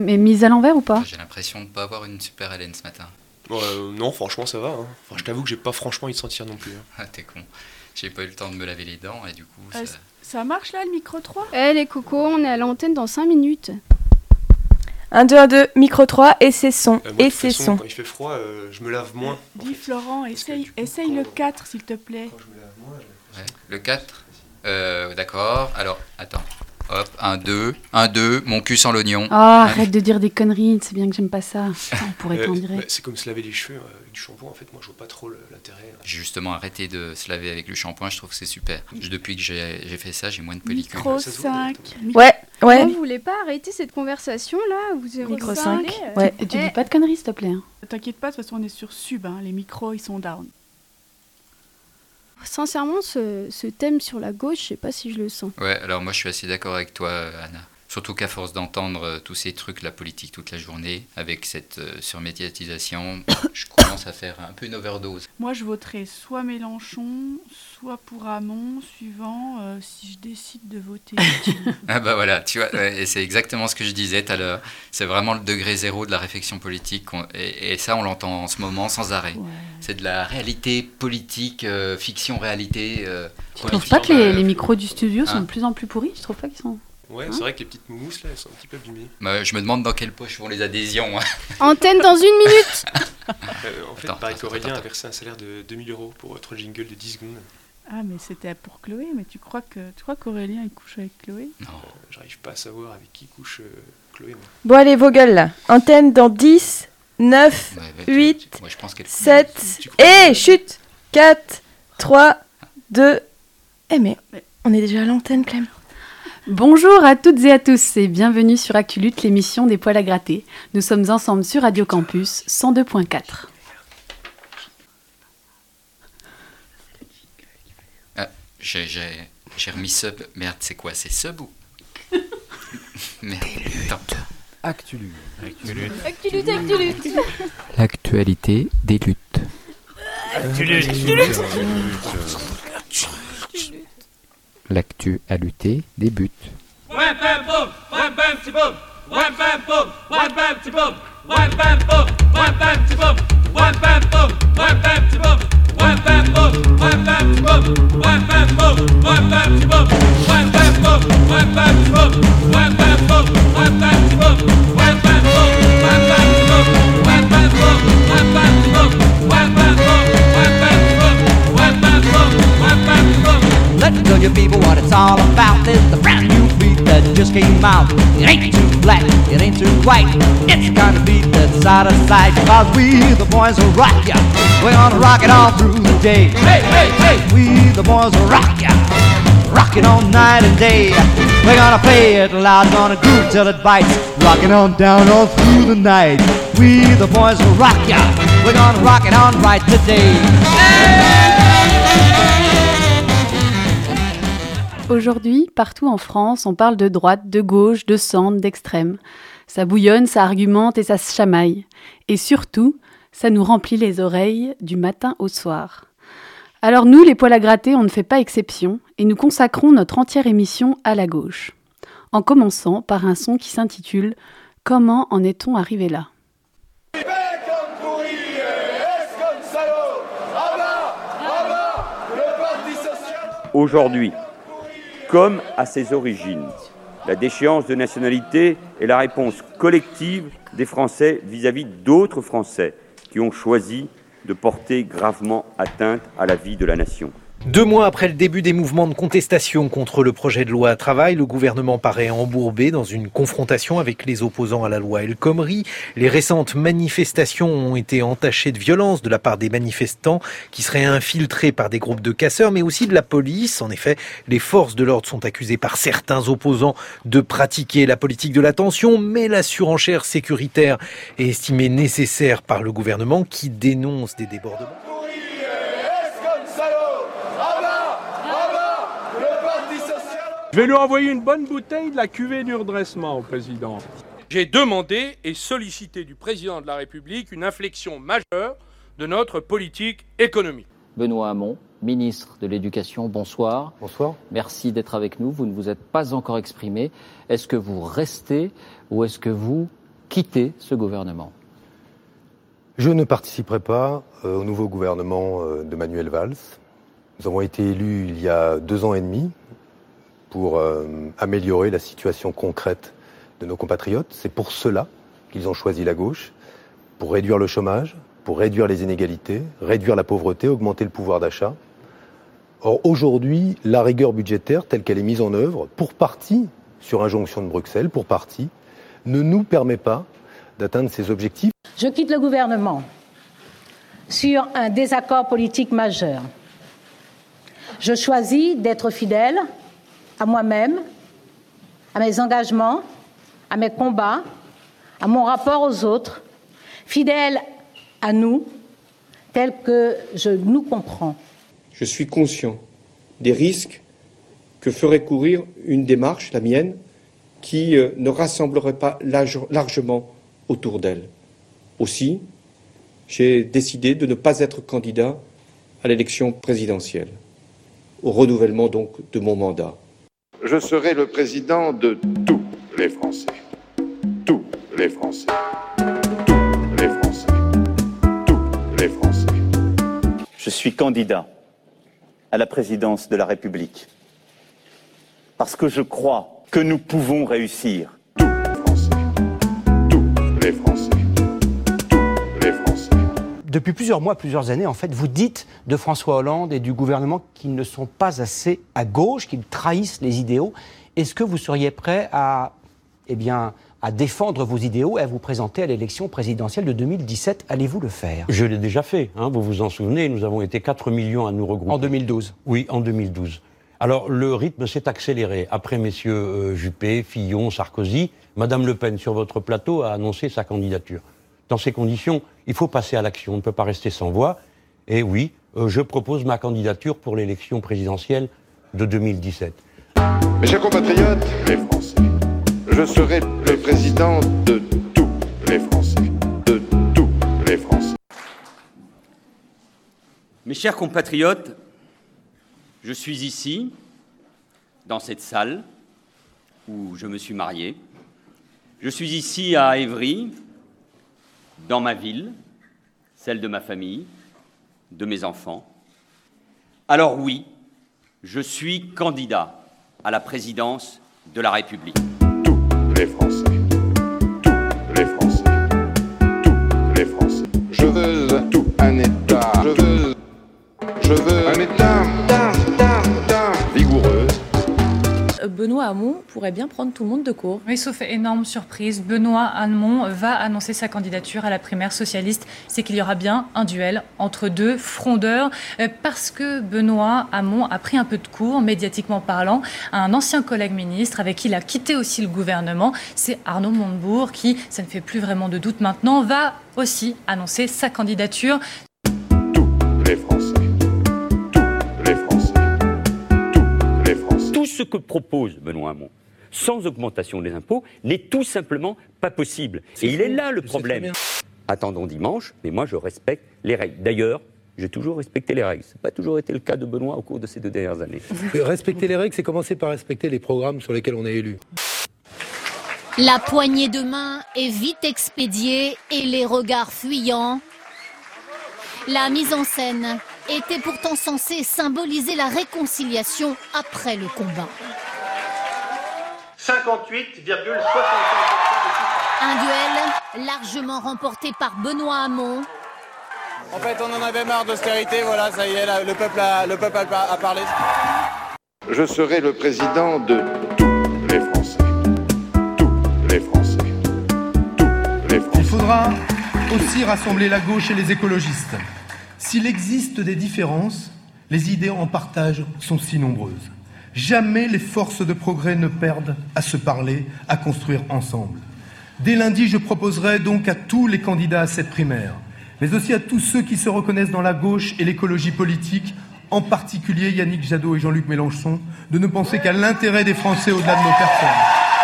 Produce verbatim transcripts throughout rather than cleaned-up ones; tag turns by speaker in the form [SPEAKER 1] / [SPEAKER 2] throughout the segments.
[SPEAKER 1] Mais mise à l'envers ou pas ?
[SPEAKER 2] J'ai l'impression de ne pas avoir une super haleine ce matin.
[SPEAKER 3] Euh, non, franchement, ça va. Hein. Enfin, je t'avoue que j'ai pas franchement envie de sentir non plus. Hein.
[SPEAKER 2] Ah, t'es con. J'ai pas eu le temps de me laver les dents et du coup...
[SPEAKER 4] Euh,
[SPEAKER 2] ça...
[SPEAKER 4] ça marche là, le micro trois ?
[SPEAKER 5] Eh les cocos, on est à l'antenne dans cinq minutes.
[SPEAKER 6] un, deux, un, deux, micro trois, et c'est son,
[SPEAKER 3] Euh, moi,
[SPEAKER 6] et
[SPEAKER 3] de toute
[SPEAKER 6] c'est
[SPEAKER 3] façon,
[SPEAKER 6] son.
[SPEAKER 3] Quand il fait froid, euh, je me lave moins.
[SPEAKER 4] Dis
[SPEAKER 3] en fait.
[SPEAKER 4] Florent,
[SPEAKER 3] Parce que
[SPEAKER 4] essaye,
[SPEAKER 3] du coup,
[SPEAKER 4] essaye
[SPEAKER 3] quand-
[SPEAKER 4] le quatre s'il te plaît.
[SPEAKER 3] Quand je me lave moins, je...
[SPEAKER 2] Ouais. Le quatre euh, D'accord. Alors, attends. Hop, un, deux. un, deux. Mon cul sans l'oignon.
[SPEAKER 1] Ah, arrête de dire des conneries, c'est bien que j'aime pas ça. Putain, on pourrait
[SPEAKER 3] Euh,
[SPEAKER 1] t'en
[SPEAKER 3] bah,
[SPEAKER 1] dire.
[SPEAKER 3] c'est comme se laver les cheveux euh, avec du shampoing. En fait, moi, je vois pas trop le- l'intérêt. Là.
[SPEAKER 2] J'ai justement arrêté de se laver avec le shampoing, je trouve que c'est super. Depuis que j'ai, j'ai fait ça, j'ai moins de pellicules.
[SPEAKER 4] Micro
[SPEAKER 3] ça se voit,
[SPEAKER 4] cinq.
[SPEAKER 6] Ouais, ouais.
[SPEAKER 5] Vous voulez pas arrêter cette conversation là ? Vous avez
[SPEAKER 6] Micro
[SPEAKER 5] vous
[SPEAKER 6] cinq,
[SPEAKER 5] parlez, euh,
[SPEAKER 6] ouais.
[SPEAKER 1] Et tu
[SPEAKER 5] Eh,
[SPEAKER 1] dis pas de conneries, s'il te plaît. Hein.
[SPEAKER 4] T'inquiète pas, de toute façon on est sur sub, hein. Les micros ils sont down.
[SPEAKER 5] Sincèrement, ce, ce thème sur la gauche, je sais pas si je le sens.
[SPEAKER 2] Ouais, alors moi je suis assez d'accord avec toi, Anna. Surtout qu'à force d'entendre euh, tous ces trucs, la politique toute la journée, avec cette euh, surmédiatisation, je commence à faire un peu une overdose.
[SPEAKER 4] Moi je voterai soit Mélenchon, soit pour Hamon, suivant euh, si je décide de voter.
[SPEAKER 2] Ah bah voilà, tu vois, ouais, et c'est exactement ce que je disais tout à l'heure. C'est vraiment le degré zéro de la réflexion politique, qu'on- et, et ça on l'entend en ce moment sans arrêt.
[SPEAKER 4] Ouais.
[SPEAKER 2] C'est de la réalité politique, euh, fiction-réalité. Euh,
[SPEAKER 1] Tu trouves pas que les,
[SPEAKER 2] euh,
[SPEAKER 1] les micros du studio sont
[SPEAKER 2] hein
[SPEAKER 1] de plus en plus pourris ? Je trouve pas qu'ils sont...
[SPEAKER 3] Ouais, c'est vrai que les petites mousses là, elles sont un petit peu abîmées.
[SPEAKER 2] bah, je me demande dans quelle poche vont les adhésions. hein.
[SPEAKER 5] Antenne dans une minute.
[SPEAKER 3] Euh, en fait,
[SPEAKER 2] Attends,
[SPEAKER 3] il paraît
[SPEAKER 2] attends,
[SPEAKER 3] qu'Aurélien
[SPEAKER 2] attends.
[SPEAKER 3] a versé un salaire de deux mille euros pour votre jingle de dix secondes.
[SPEAKER 4] Ah mais c'était pour Chloé, mais tu crois que tu crois qu'Aurélien il couche avec Chloé ?
[SPEAKER 2] Non.
[SPEAKER 3] Euh, J'arrive pas à savoir avec qui couche euh, Chloé. Moi.
[SPEAKER 6] Bon, allez, vos gueules, là. Antenne dans dix, neuf,
[SPEAKER 2] Ouais, bah, tu-
[SPEAKER 6] huit,
[SPEAKER 2] tu- moi, je pense qu'elle-
[SPEAKER 6] sept,
[SPEAKER 3] Tu crois
[SPEAKER 6] et
[SPEAKER 3] que-
[SPEAKER 6] chut, quatre, trois, deux. Eh, mais on est déjà à l'antenne, Clem.
[SPEAKER 1] Bonjour à toutes et à tous et bienvenue sur Actu-Lutte, l'émission des poils à gratter. Nous sommes ensemble sur Radio Campus cent deux point quatre.
[SPEAKER 2] Ah, j'ai, j'ai, j'ai remis sub. Merde, c'est quoi ? C'est sub ou Merde, attends.
[SPEAKER 7] Actu-Lutte.
[SPEAKER 5] Actu-lutte, actu-lutte.
[SPEAKER 7] L'actualité des luttes. L'actu à lutter débute.
[SPEAKER 8] Wham bam boom, wham bam ti boom, wham bam boom, wham bam ti boom, wham bam boom, wham bam ti boom, wham bam boom, wham bam ti boom, wham bam boom, wham bam ti boom, wham bam boom, wham bam ti boom, wham bam boom, wham bam ti boom, wham bam boom, wham bam ti boom, wham bam boom, wham bam ti boom, wham bam boom, wham bam ti boom, wham bam boom, wham bam ti boom, wham bam boom, wham bam ti boom.
[SPEAKER 9] Let me tell you people what it's all about. There's the brand new beat that just came out. It ain't too black, it ain't too white. It's the kind of beat that's out of sight. Cause we, the boys, will rock ya. We're gonna rock it all through the day. Hey, hey, hey! We, the boys, will rock ya. Rock it all night and day. We're gonna play it loud, gonna groove till it bites. Rockin' on down all through the night. We, the boys, will rock ya. We're gonna rock it on right today.
[SPEAKER 1] Aujourd'hui, partout en France, on parle de droite, de gauche, de centre, d'extrême. Ça bouillonne, ça argumente et ça se chamaille. Et surtout, ça nous remplit les oreilles du matin au soir. Alors nous, les poils à gratter, on ne fait pas exception et nous consacrons notre entière émission à la gauche. En commençant par un son qui s'intitule « Comment en est-on arrivé là ?»
[SPEAKER 10] Aujourd'hui, comme à ses origines, la déchéance de nationalité est la réponse collective des Français vis-à-vis d'autres Français qui ont choisi de porter gravement atteinte à la vie de la nation.
[SPEAKER 11] Deux mois après le début des mouvements de contestation contre le projet de loi travail, le gouvernement paraît embourbé dans une confrontation avec les opposants à la loi El Khomri. Les récentes manifestations ont été entachées de violence de la part des manifestants qui seraient infiltrés par des groupes de casseurs, mais aussi de la police. En effet, les forces de l'ordre sont accusées par certains opposants de pratiquer la politique de la tension, mais la surenchère sécuritaire est estimée nécessaire par le gouvernement qui dénonce des débordements.
[SPEAKER 12] Je vais lui envoyer une bonne bouteille de la cuvée du redressement au président. J'ai demandé et sollicité du président de la République une inflexion majeure de notre politique économique.
[SPEAKER 13] Benoît Hamon, ministre de l'Éducation, bonsoir.
[SPEAKER 14] Bonsoir.
[SPEAKER 13] Merci d'être avec nous. Vous ne vous êtes pas encore exprimé. Est-ce que vous restez ou est-ce que vous quitter ce gouvernement?
[SPEAKER 14] Je ne participerai pas euh, au nouveau gouvernement euh, de Manuel Valls. Nous avons été élus il y a deux ans et demi pour euh, améliorer la situation concrète de nos compatriotes. C'est pour cela qu'ils ont choisi la gauche, pour réduire le chômage, pour réduire les inégalités, réduire la pauvreté, augmenter le pouvoir d'achat. Or, aujourd'hui, la rigueur budgétaire telle qu'elle est mise en œuvre, pour partie, sur injonction de Bruxelles, pour partie, ne nous permet pas d'atteindre ces objectifs.
[SPEAKER 15] Je quitte le gouvernement sur un désaccord politique majeur. Je choisis d'être fidèle à moi-même, à mes engagements, à mes combats, à mon rapport aux autres, fidèle à nous, tel que je nous comprends.
[SPEAKER 3] Je suis conscient des risques que ferait courir une démarche, la mienne, qui euh, ne rassemblerait pas large, largement autour d'elle. Aussi, j'ai décidé de ne pas être candidat à l'élection présidentielle, au renouvellement donc de mon mandat.
[SPEAKER 16] Je serai le président de tous les Français. Tous les Français. Tous les Français. Tous les Français.
[SPEAKER 17] Je suis candidat à la présidence de la République parce que je crois que nous pouvons réussir.
[SPEAKER 16] Tous les Français. Tous les Français.
[SPEAKER 18] Depuis plusieurs mois, plusieurs années, en fait, vous dites de François Hollande et du gouvernement qu'ils ne sont pas assez à gauche, qu'ils trahissent les idéaux. Est-ce que vous seriez prêt à, eh bien, à défendre vos idéaux et à vous présenter à l'élection présidentielle de deux mille dix-sept? Allez-vous le faire?
[SPEAKER 19] Je l'ai déjà fait, hein, vous vous en souvenez, nous avons été quatre millions à nous regrouper.
[SPEAKER 18] En deux mille douze?
[SPEAKER 19] Oui, en deux mille douze. Alors, le rythme s'est accéléré. Après messieurs euh, Juppé, Fillon, Sarkozy, Madame Le Pen, sur votre plateau, a annoncé sa candidature. Dans ces conditions, il faut passer à l'action. On ne peut pas rester sans voix. Et oui, euh, je propose ma candidature pour l'élection présidentielle de deux mille dix-sept.
[SPEAKER 16] Mes chers compatriotes, les Français, je serai le président de tous les Français. De tous les Français.
[SPEAKER 20] Mes chers compatriotes, je suis ici, dans cette salle où je me suis marié. Je suis ici à Évry, dans ma ville, celle de ma famille, de mes enfants. Alors oui, je suis candidat à la présidence de la République.
[SPEAKER 16] Tous les Français. Tous les Français. Tous les Français. Je veux tout un État. Je veux, je veux un État, État, État, État vigoureux.
[SPEAKER 21] Benoît Hamon pourrait bien prendre tout le monde de court.
[SPEAKER 22] Oui, sauf énorme surprise, Benoît Hamon va annoncer sa candidature à la primaire socialiste. C'est qu'il y aura bien un duel entre deux frondeurs, parce que Benoît Hamon a pris un peu de court, médiatiquement parlant, à un ancien collègue ministre avec qui il a quitté aussi le gouvernement. C'est Arnaud Montebourg qui, ça ne fait plus vraiment de doute maintenant, va aussi annoncer sa candidature.
[SPEAKER 16] Tous les Français. Tous les Français. Tous les Français.
[SPEAKER 23] Tout ce que propose Benoît Hamon, sans augmentation des impôts, n'est tout simplement pas possible. Et il est là le problème. Attendons dimanche, mais moi je respecte les règles. D'ailleurs, j'ai toujours respecté les règles. Ça n'a pas toujours été le cas de Benoît au cours de ces deux dernières années.
[SPEAKER 14] Respecter les règles, c'est commencer par respecter les programmes sur lesquels on est élu.
[SPEAKER 24] La poignée de main est vite expédiée et les regards fuyants. La mise en scène était pourtant censée symboliser la réconciliation après le combat.
[SPEAKER 25] cinquante-huit virgule soixante-cinq pour cent
[SPEAKER 24] Un duel largement remporté par Benoît Hamon.
[SPEAKER 26] En fait, on en avait marre d'austérité, voilà, ça y est, là, le peuple a, le peuple a, a parlé.
[SPEAKER 16] Je serai le président de tous les Français. Tous les Français. Tous les Français.
[SPEAKER 27] Il faudra aussi rassembler la gauche et les écologistes. S'il existe des différences, les idées en partage sont si nombreuses. Jamais les forces de progrès ne perdent à se parler, à construire ensemble. Dès lundi, je proposerai donc à tous les candidats à cette primaire, mais aussi à tous ceux qui se reconnaissent dans la gauche et l'écologie politique, en particulier Yannick Jadot et Jean-Luc Mélenchon, de ne penser qu'à l'intérêt des Français au-delà de nos personnes.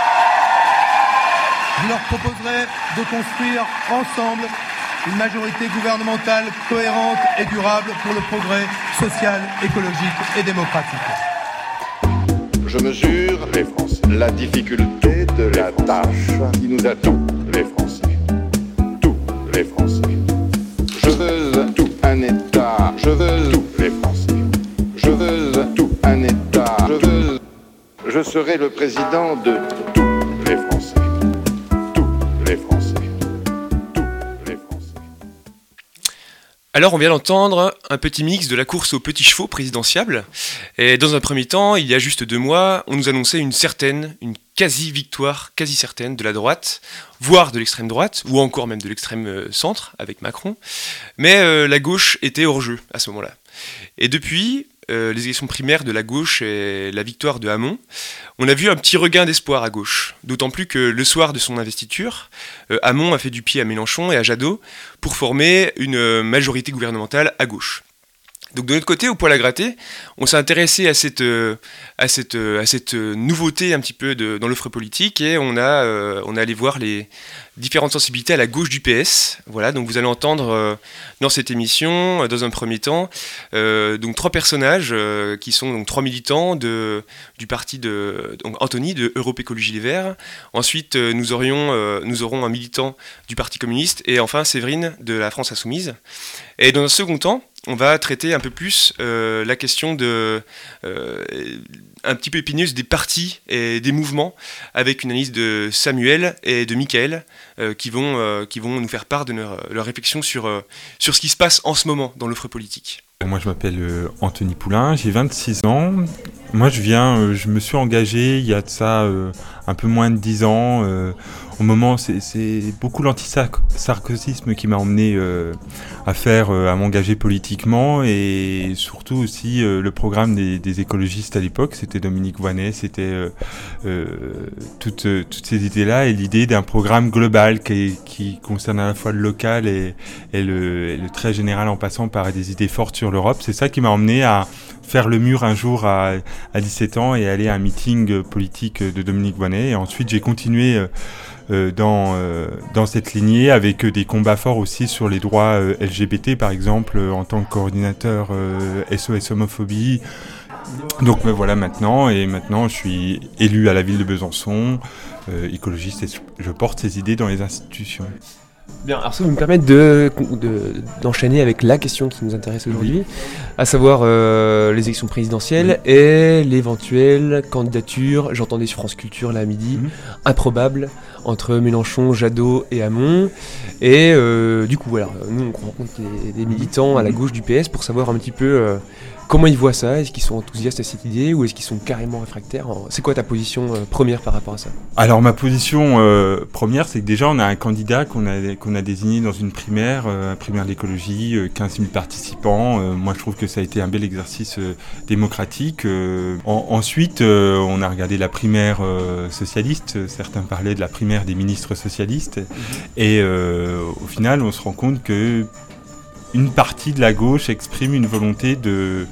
[SPEAKER 27] Je leur proposerai de construire ensemble une majorité gouvernementale cohérente et durable pour le progrès social, écologique et démocratique.
[SPEAKER 16] Je mesure, les Français, la difficulté de la tâche qui nous attend, les Français. les Français. Je veux tout un État, je veux tous les Français. Je veux tout un État, je veux... Je serai le président de tous les Français. Tous les Français. Tous les Français.
[SPEAKER 2] Alors on vient d'entendre un petit mix de la course aux petits chevaux présidentiable. Et dans un premier temps, il y a juste deux mois, on nous annonçait une certaine, une quasi-victoire, quasi certaine de la droite, voire de l'extrême droite, ou encore même de l'extrême centre avec Macron. Mais euh, la gauche était hors jeu à ce moment-là. Et depuis euh, les élections primaires de la gauche et la victoire de Hamon, on a vu un petit regain d'espoir à gauche. D'autant plus que le soir de son investiture, euh, Hamon a fait du pied à Mélenchon et à Jadot pour former une majorité gouvernementale à gauche. Donc de notre côté, au poil à gratter, on s'est intéressé à cette, euh, à cette, euh, à cette nouveauté un petit peu de, dans l'offre politique et on a, euh, on est allé voir les différentes sensibilités à la gauche du P S. Voilà, donc vous allez entendre euh, dans cette émission, euh, dans un premier temps, euh, donc trois personnages euh, qui sont donc trois militants de, du parti de donc Anthony de Europe Écologie Les Verts. Ensuite, euh, nous aurions, euh, nous aurons un militant du Parti communiste et enfin Séverine de la France Insoumise. Et dans un second temps, on va traiter un peu plus euh, la question de, euh, un petit peu épineuse des partis et des mouvements avec une analyse de Samuel et de Michael euh, qui, vont, euh, qui vont nous faire part de leur, leur réflexion sur, euh, sur ce qui se passe en ce moment dans l'offre politique.
[SPEAKER 4] Moi je m'appelle euh, Anthony Poulain, j'ai vingt-six ans. Moi je viens, euh, je me suis engagé il y a de ça euh, un peu moins de dix ans. Euh, au moment, c'est, c'est beaucoup l'antisarkozysme qui m'a emmené euh, à faire, euh, à m'engager politiquement et surtout aussi euh, le programme des, des écologistes à l'époque. C'était Dominique Voynet, c'était euh, euh, toutes, euh, toutes ces idées-là et l'idée d'un programme global qui, qui concerne à la fois le local et, et, le, et le très général en passant par des idées fortes sur l'Europe. C'est ça qui m'a emmené à faire le mur un jour à, à dix-sept ans et aller à un meeting politique de Dominique Voynet. Et ensuite, j'ai continué euh, dans, euh, dans cette lignée avec des combats forts aussi sur les droits euh, L G B T, par exemple, euh, en tant que coordinateur euh, S O S homophobie. Donc me voilà maintenant, et maintenant je suis élu à la ville de Besançon, euh, écologiste, et je porte ces idées dans les institutions.
[SPEAKER 5] Bien, alors ça va me permettre de, de, d'enchaîner avec la question qui nous intéresse aujourd'hui, à savoir euh, les élections présidentielles mmh. et l'éventuelle candidature, j'entendais sur France Culture là à midi, mmh. improbable entre Mélenchon, Jadot et Hamon. Et euh, du coup, alors, nous on rencontre des, des militants à la gauche du P S pour savoir un petit peu euh, comment ils voient ça, est-ce qu'ils sont enthousiastes à cette idée ou est-ce qu'ils sont carrément réfractaires? C'est quoi ta position euh, première par rapport à ça?
[SPEAKER 4] Alors ma position euh, première, c'est que déjà on a un candidat qu'on a, qu'on a désigné dans une primaire, euh, primaire d'écologie, euh, quinze mille participants. Euh, moi je trouve que ça a été un bel exercice euh, démocratique. Euh, en, ensuite, euh, on a regardé la primaire euh, socialiste, certains parlaient de la primaire des ministres socialistes, mmh. et euh, au final on se rend compte que une partie de la gauche exprime une volonté de,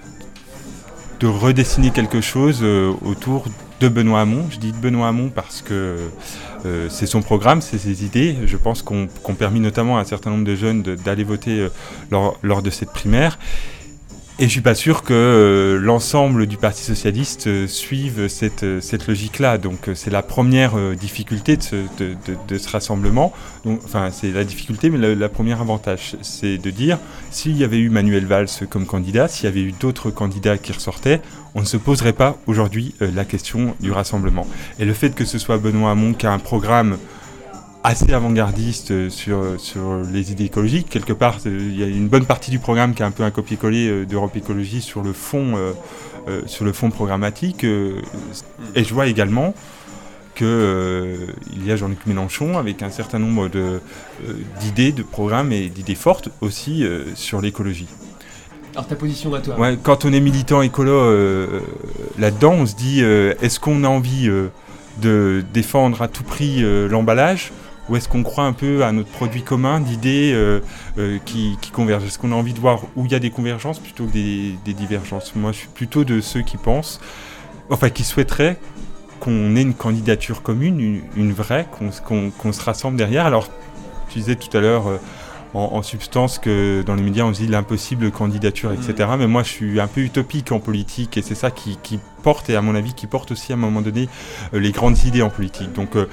[SPEAKER 4] de redessiner quelque chose euh, autour de Benoît Hamon. Je dis de Benoît Hamon parce que euh, c'est son programme, c'est ses idées. Je pense qu'on, qu'on permis notamment à un certain nombre de jeunes de, d'aller voter euh, lors, lors de cette primaire. Et je suis pas sûr que euh, l'ensemble du Parti socialiste euh, suive cette, euh, cette logique-là. Donc euh, c'est la première euh, difficulté de ce, de, de, de ce rassemblement. Donc, enfin, c'est la difficulté, mais le, la première avantage, c'est de dire, s'il y avait eu Manuel Valls comme candidat, s'il y avait eu d'autres candidats qui ressortaient, on ne se poserait pas aujourd'hui euh, la question du rassemblement. Et le fait que ce soit Benoît Hamon qui a un programme assez avant-gardiste sur, sur les idées écologiques. Quelque part, il y a une bonne partie du programme qui est un peu un copier-coller d'Europe Écologie sur le fond, euh, euh, sur le fond programmatique. Euh, et je vois également qu'il euh, y a Jean-Luc Mélenchon avec un certain nombre de, euh, d'idées, de programmes et d'idées fortes aussi euh, sur l'écologie.
[SPEAKER 5] Alors ta position à toi?
[SPEAKER 4] Ouais, quand on est militant écolo euh, là-dedans, on se dit euh, est-ce qu'on a envie euh, de défendre à tout prix euh, l'emballage? Ou est-ce qu'on croit un peu à notre produit commun d'idées euh, euh, qui, qui convergent? Est-ce qu'on a envie de voir où il y a des convergences plutôt que des, des divergences? Moi, je suis plutôt de ceux qui pensent, enfin qui souhaiteraient qu'on ait une candidature commune, une, une vraie, qu'on, qu'on, qu'on se rassemble derrière. Alors, tu disais tout à l'heure euh, en, en substance que dans les médias on se dit l'impossible candidature, et cetera. Mmh. Mais moi, je suis un peu utopique en politique et c'est ça qui, qui porte, et à mon avis, qui porte aussi à un moment donné euh, les grandes idées en politique. Donc, euh,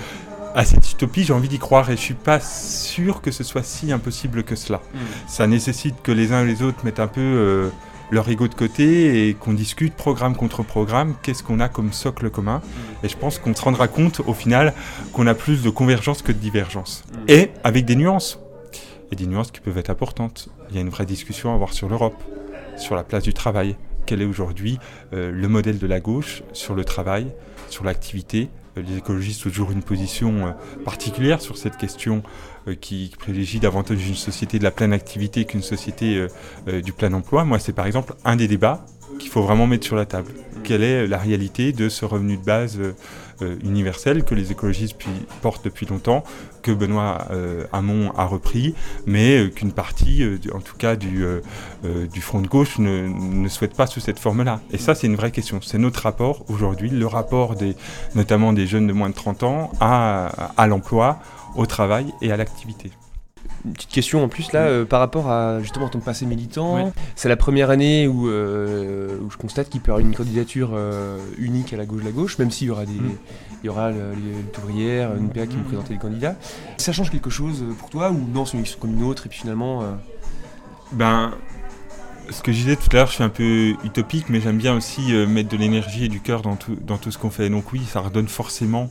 [SPEAKER 4] à cette utopie, j'ai envie d'y croire et je suis pas sûr que ce soit si impossible que cela. Mmh. Ça nécessite que les uns et les autres mettent un peu euh, leur ego de côté et qu'on discute programme contre programme, qu'est-ce qu'on a comme socle commun. Mmh. Et je pense qu'on se rendra compte au final qu'on a plus de convergence que de divergence. Mmh. Et avec des nuances. Et des nuances qui peuvent être importantes. Il y a une vraie discussion à avoir sur l'Europe, sur la place du travail. Quel est aujourd'hui euh, le modèle de la gauche sur le travail, sur l'activité. Les écologistes ont toujours une position euh, particulière sur cette question euh, qui, qui privilégie davantage une société de la pleine activité qu'une société euh, euh, du plein emploi. Moi, c'est par exemple un des débats qu'il faut vraiment mettre sur la table. Quelle est la réalité de ce revenu de base euh, euh, universel que les écologistes puis, portent depuis longtemps, que Benoît euh, Hamon a repris, mais euh, qu'une partie, euh, en tout cas du, euh, euh, du front de gauche, ne, ne souhaite pas sous cette forme-là. Et ça, c'est une vraie question. C'est notre rapport aujourd'hui, le rapport des, notamment des jeunes de moins de trente ans à, à l'emploi, au travail et à l'activité.
[SPEAKER 5] Une petite question en plus là, euh, par rapport à justement ton passé militant. Ouais. C'est la première année où, euh, où je constate qu'il peut y avoir une candidature euh, unique à la gauche de la gauche, même s'il y aura des, mmh. il y aura le, les luttes ouvrières, une P A qui vont présenter les candidats. Ça change quelque chose pour toi ou non, c'est une élection comme une autre et puis finalement. Euh...
[SPEAKER 4] Ben. Ce que je disais tout à l'heure, je suis un peu utopique, mais j'aime bien aussi euh, mettre de l'énergie et du cœur dans tout, dans tout ce qu'on fait. Donc oui, ça redonne forcément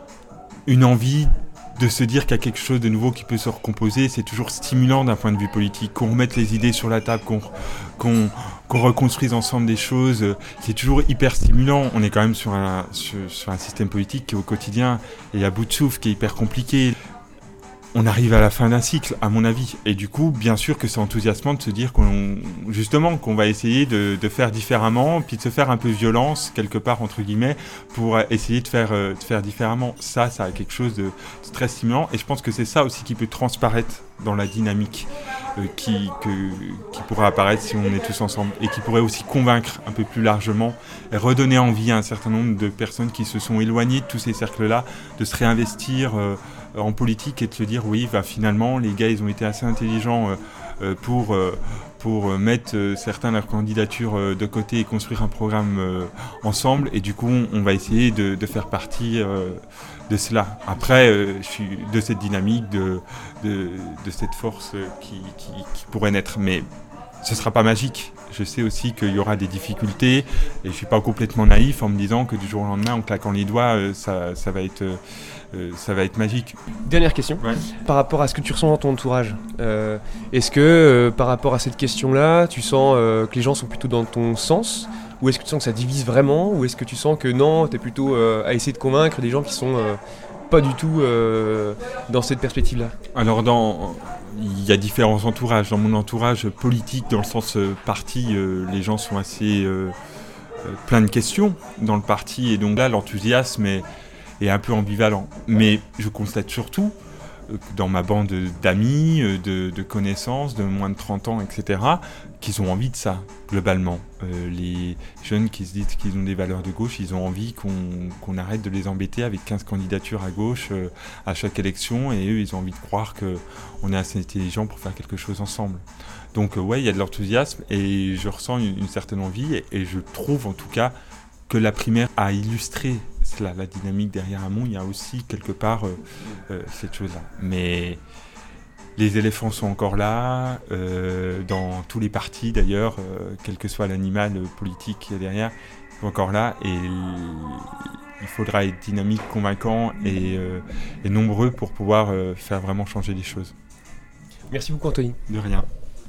[SPEAKER 4] une envie de se dire qu'il y a quelque chose de nouveau qui peut se recomposer. C'est toujours stimulant d'un point de vue politique, qu'on remette les idées sur la table, qu'on, qu'on, qu'on reconstruise ensemble des choses. C'est toujours hyper stimulant. On est quand même sur un, sur, sur un système politique qui au quotidien est à bout de souffle, qui est hyper compliqué. On arrive à la fin d'un cycle, à mon avis. Et du coup, bien sûr que c'est enthousiasmant de se dire qu'on, justement, qu'on va essayer de, de faire différemment, puis de se faire un peu violence, quelque part, entre guillemets, pour essayer de faire, de faire différemment. Ça, ça a quelque chose de très stimulant. Et je pense que c'est ça aussi qui peut transparaître dans la dynamique euh, qui, que, qui pourrait apparaître si on est tous ensemble. Et qui pourrait aussi convaincre un peu plus largement et redonner envie à un certain nombre de personnes qui se sont éloignées de tous ces cercles-là, de se réinvestir euh, en politique et de se dire oui, bah, finalement les gars ils ont été assez intelligents euh, euh, pour, euh, pour mettre euh, certains leurs candidatures euh, de côté et construire un programme euh, ensemble et du coup on, on va essayer de, de faire partie euh, de cela. Après euh, je suis de cette dynamique, de, de, de cette force euh, qui, qui, qui pourrait naître, mais ce ne sera pas magique. Je sais aussi qu'il y aura des difficultés et je ne suis pas complètement naïf en me disant que du jour au lendemain, en claquant les doigts, euh, ça, ça, va être, euh, ça va être magique.
[SPEAKER 5] Dernière question, ouais. Par rapport à ce que tu ressens dans ton entourage, euh, est-ce que euh, par rapport à cette question-là, tu sens euh, que les gens sont plutôt dans ton sens ou est-ce que tu sens que ça divise vraiment ou est-ce que tu sens que non, tu es plutôt euh, à essayer de convaincre des gens qui sont euh, pas du tout euh, dans cette perspective-là?
[SPEAKER 4] Alors dans... Il y a différents entourages. Dans mon entourage politique, dans le sens euh, parti, euh, les gens sont assez euh, euh, plein de questions dans le parti. Et donc là, l'enthousiasme est, est un peu ambivalent. Mais je constate surtout euh, dans ma bande d'amis, euh, de, de connaissances, de moins de trente ans, et cetera, qu'ils ont envie de ça, globalement. Euh, les jeunes qui se disent qu'ils ont des valeurs de gauche, ils ont envie qu'on, qu'on arrête de les embêter avec quinze candidatures à gauche euh, à chaque élection, et eux, ils ont envie de croire qu'on est assez intelligent pour faire quelque chose ensemble. Donc euh, ouais, il y a de l'enthousiasme, et je ressens une, une certaine envie, et, et je trouve en tout cas que la primaire a illustré cela, la dynamique derrière Hamon. Il y a aussi quelque part euh, euh, cette chose-là. Mais les éléphants sont encore là, euh, dans tous les partis d'ailleurs, euh, quel que soit l'animal politique qu'il y a derrière, ils sont encore là et il faudra être dynamique, convaincant et, euh, et nombreux pour pouvoir euh, faire vraiment changer les choses.
[SPEAKER 5] Merci beaucoup Anthony.
[SPEAKER 4] De rien.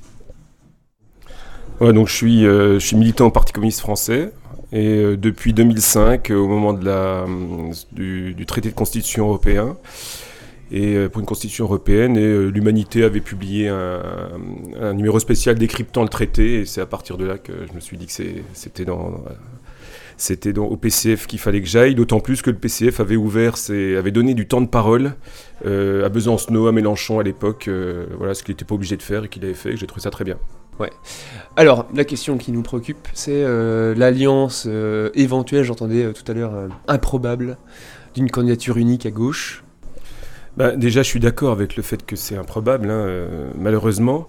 [SPEAKER 1] Ouais, donc je suis, euh, je suis militant au Parti communiste français et euh, depuis deux mille cinq, euh, au moment de la, du, du traité de constitution européen, et pour une constitution européenne, et l'Humanité avait publié un, un numéro spécial décryptant le traité, et c'est à partir de là que je me suis dit que c'est, c'était, dans, c'était dans, au P C F qu'il fallait que j'aille, d'autant plus que le P C F avait ouvert, ses, avait donné du temps de parole euh, à Besancenot, à Mélenchon à l'époque, euh, voilà ce qu'il n'était pas obligé de faire et qu'il avait fait, et j'ai trouvé ça très bien.
[SPEAKER 5] Ouais. Alors, la question qui nous préoccupe, c'est euh, l'alliance euh, éventuelle, j'entendais euh, tout à l'heure, euh, improbable, d'une candidature unique à gauche.
[SPEAKER 1] Bah, déjà, je suis d'accord avec le fait que c'est improbable, hein, euh, malheureusement.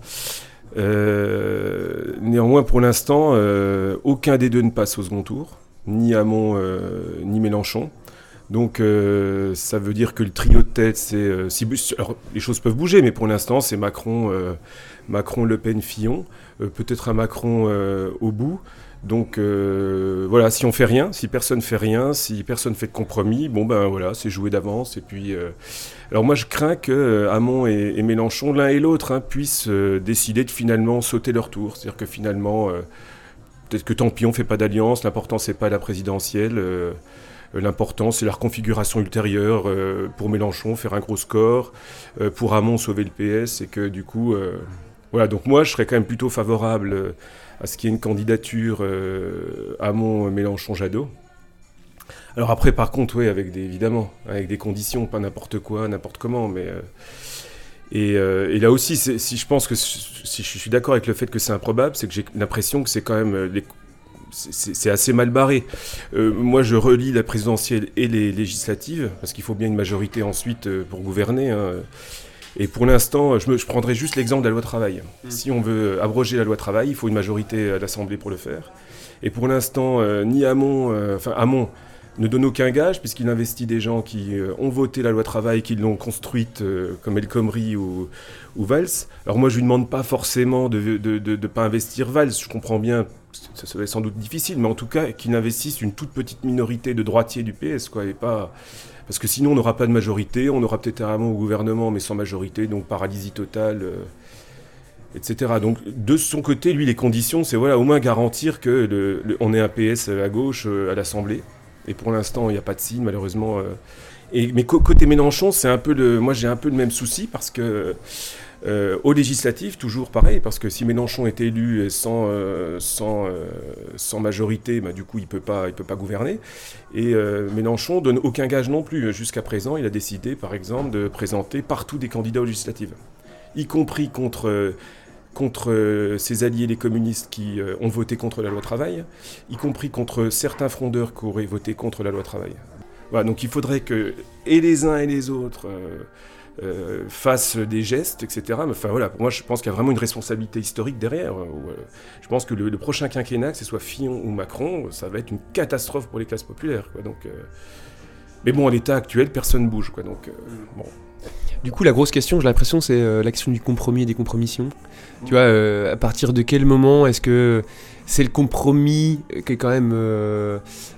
[SPEAKER 1] Euh, néanmoins, pour l'instant, euh, aucun des deux ne passe au second tour, ni Hamon, euh, ni Mélenchon. Donc euh, ça veut dire que le trio de tête, c'est... Euh, si, alors, les choses peuvent bouger, mais pour l'instant, c'est Macron, euh, Macron, Le Pen, Fillon, euh, peut-être un Macron euh, au bout. Donc euh, voilà, si on fait rien, si personne fait rien, si personne fait de compromis, bon ben voilà, c'est joué d'avance. Et puis, euh, alors moi je crains que euh, Hamon et, et Mélenchon, l'un et l'autre, hein, puissent euh, décider de finalement sauter leur tour. C'est-à-dire que finalement, euh, peut-être que tant pis, on fait pas d'alliance. L'important c'est pas la présidentielle. Euh, l'important c'est la reconfiguration ultérieure. Euh, pour Mélenchon, faire un gros score. Euh, pour Hamon, sauver le P S. Et que du coup, euh, voilà. Donc moi, je serais quand même plutôt favorable. Euh, à ce qu'il y ait une candidature euh, Hamon, Mélenchon, Jadot. Alors après, par contre, oui, avec des, évidemment, avec des conditions, pas n'importe quoi, n'importe comment, mais... Euh, et, euh, et là aussi, si je pense que, si je suis d'accord avec le fait que c'est improbable, c'est que j'ai l'impression que c'est quand même... Les, c'est, c'est assez mal barré. Euh, moi, je relis la présidentielle et les législatives, parce qu'il faut bien une majorité ensuite euh, pour gouverner, hein. Et pour l'instant, je, me, je prendrai juste l'exemple de la loi travail. Mmh. Si on veut abroger la loi travail, il faut une majorité à l'Assemblée pour le faire. Et pour l'instant, euh, ni Hamon, euh, enfin Hamon ne donne aucun gage, puisqu'il investit des gens qui euh, ont voté la loi travail, qui l'ont construite, euh, comme El Khomri ou, ou Valls. Alors moi, je lui demande pas forcément de ne de, de, de pas investir Valls. Je comprends bien, ça, ça va être sans doute difficile, mais en tout cas, qu'il investisse une toute petite minorité de droitiers du P S, quoi, et pas... Parce que sinon, on n'aura pas de majorité, on aura peut-être un Hamon au gouvernement, mais sans majorité, donc paralysie totale, euh, et cetera. Donc, de son côté, lui, les conditions, c'est voilà, au moins garantir que le, le, on ait un P S à gauche euh, à l'Assemblée. Et pour l'instant, il n'y a pas de signe, malheureusement. Euh. Et, mais co- côté Mélenchon, c'est un peu le, moi, j'ai un peu le même souci, parce que euh, aux législatives, toujours pareil, parce que si Mélenchon est élu sans, euh, sans, euh, sans majorité, bah, du coup, il ne peut pas, il peut pas gouverner. Et euh, Mélenchon donne aucun gage non plus. Jusqu'à présent, il a décidé, par exemple, de présenter partout des candidats aux législatives, y compris contre, euh, contre euh, ses alliés les communistes qui euh, ont voté contre la loi travail, y compris contre certains frondeurs qui auraient voté contre la loi travail. Voilà, donc il faudrait que et les uns et les autres euh, euh, fassent des gestes, et cetera. Mais enfin voilà, moi je pense qu'il y a vraiment une responsabilité historique derrière. Euh, où, euh, je pense que le, le prochain quinquennat, que ce soit Fillon ou Macron, ça va être une catastrophe pour les classes populaires, quoi. Donc, euh... mais bon, à l'état actuel, personne ne bouge, quoi. Donc, euh, bon.
[SPEAKER 5] Du coup, la grosse question, j'ai l'impression, c'est euh, la question du compromis et des compromissions. Mmh. Tu vois, euh, à partir de quel moment est-ce que c'est le compromis qui est quand même... Euh,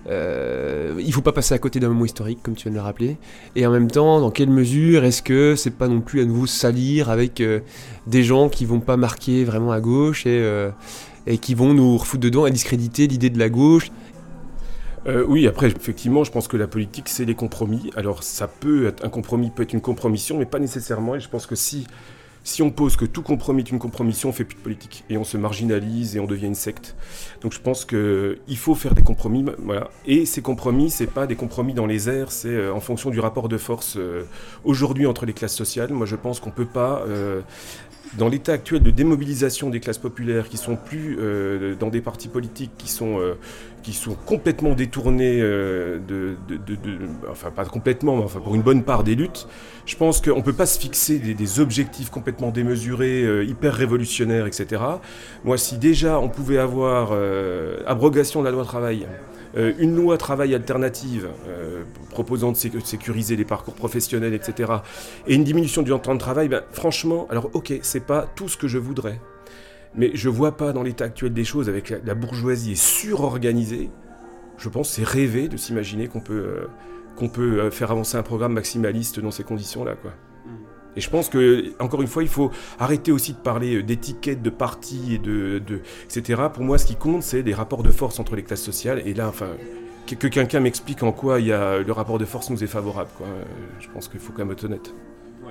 [SPEAKER 5] euh, il ne faut pas passer à côté d'un moment historique, comme tu viens de le rappeler. Et en même temps, dans quelle mesure est-ce que c'est pas non plus à nouveau salir avec euh, des gens qui vont pas marquer vraiment à gauche et, euh, et qui vont nous refoutre dedans et discréditer l'idée de la gauche?
[SPEAKER 1] Euh, oui, après, effectivement, je pense que la politique, c'est les compromis. Alors, ça peut être un compromis, peut être une compromission, mais pas nécessairement. Et je pense que si, si on pose que tout compromis est une compromission, on fait plus de politique. Et on se marginalise et on devient une secte. Donc, je pense qu'il faut faire des compromis. Voilà. Et ces compromis, c'est pas des compromis dans les airs, c'est euh, en fonction du rapport de force euh, aujourd'hui entre les classes sociales. Moi, je pense qu'on peut pas... Euh, dans l'état actuel de démobilisation des classes populaires qui sont plus euh, dans des partis politiques qui sont, euh, qui sont complètement détournés euh, de, de, de, de... Enfin, pas complètement, mais enfin, pour une bonne part des luttes, je pense qu'on ne peut pas se fixer des, des objectifs complètement démesurés, euh, hyper révolutionnaires, et cetera. Moi, si déjà on pouvait avoir euh, abrogation de la loi travail, Euh, une loi travail alternative euh, proposant de sé- sécuriser les parcours professionnels, et cetera, et une diminution du temps de travail, ben, franchement, alors ok, c'est pas tout ce que je voudrais, mais je vois pas dans l'état actuel des choses, avec la, la bourgeoisie est surorganisée, je pense que c'est rêver de s'imaginer qu'on peut, euh, qu'on peut euh, faire avancer un programme maximaliste dans ces conditions-là, quoi. Et je pense que, encore une fois, il faut arrêter aussi de parler d'étiquettes, de partis, et de, de, et cetera. Pour moi, ce qui compte, c'est les rapports de force entre les classes sociales. Et là, enfin, que, que quelqu'un m'explique en quoi il y a, le rapport de force nous est favorable, quoi. Je pense qu'il faut quand même être honnête.
[SPEAKER 5] Ouais.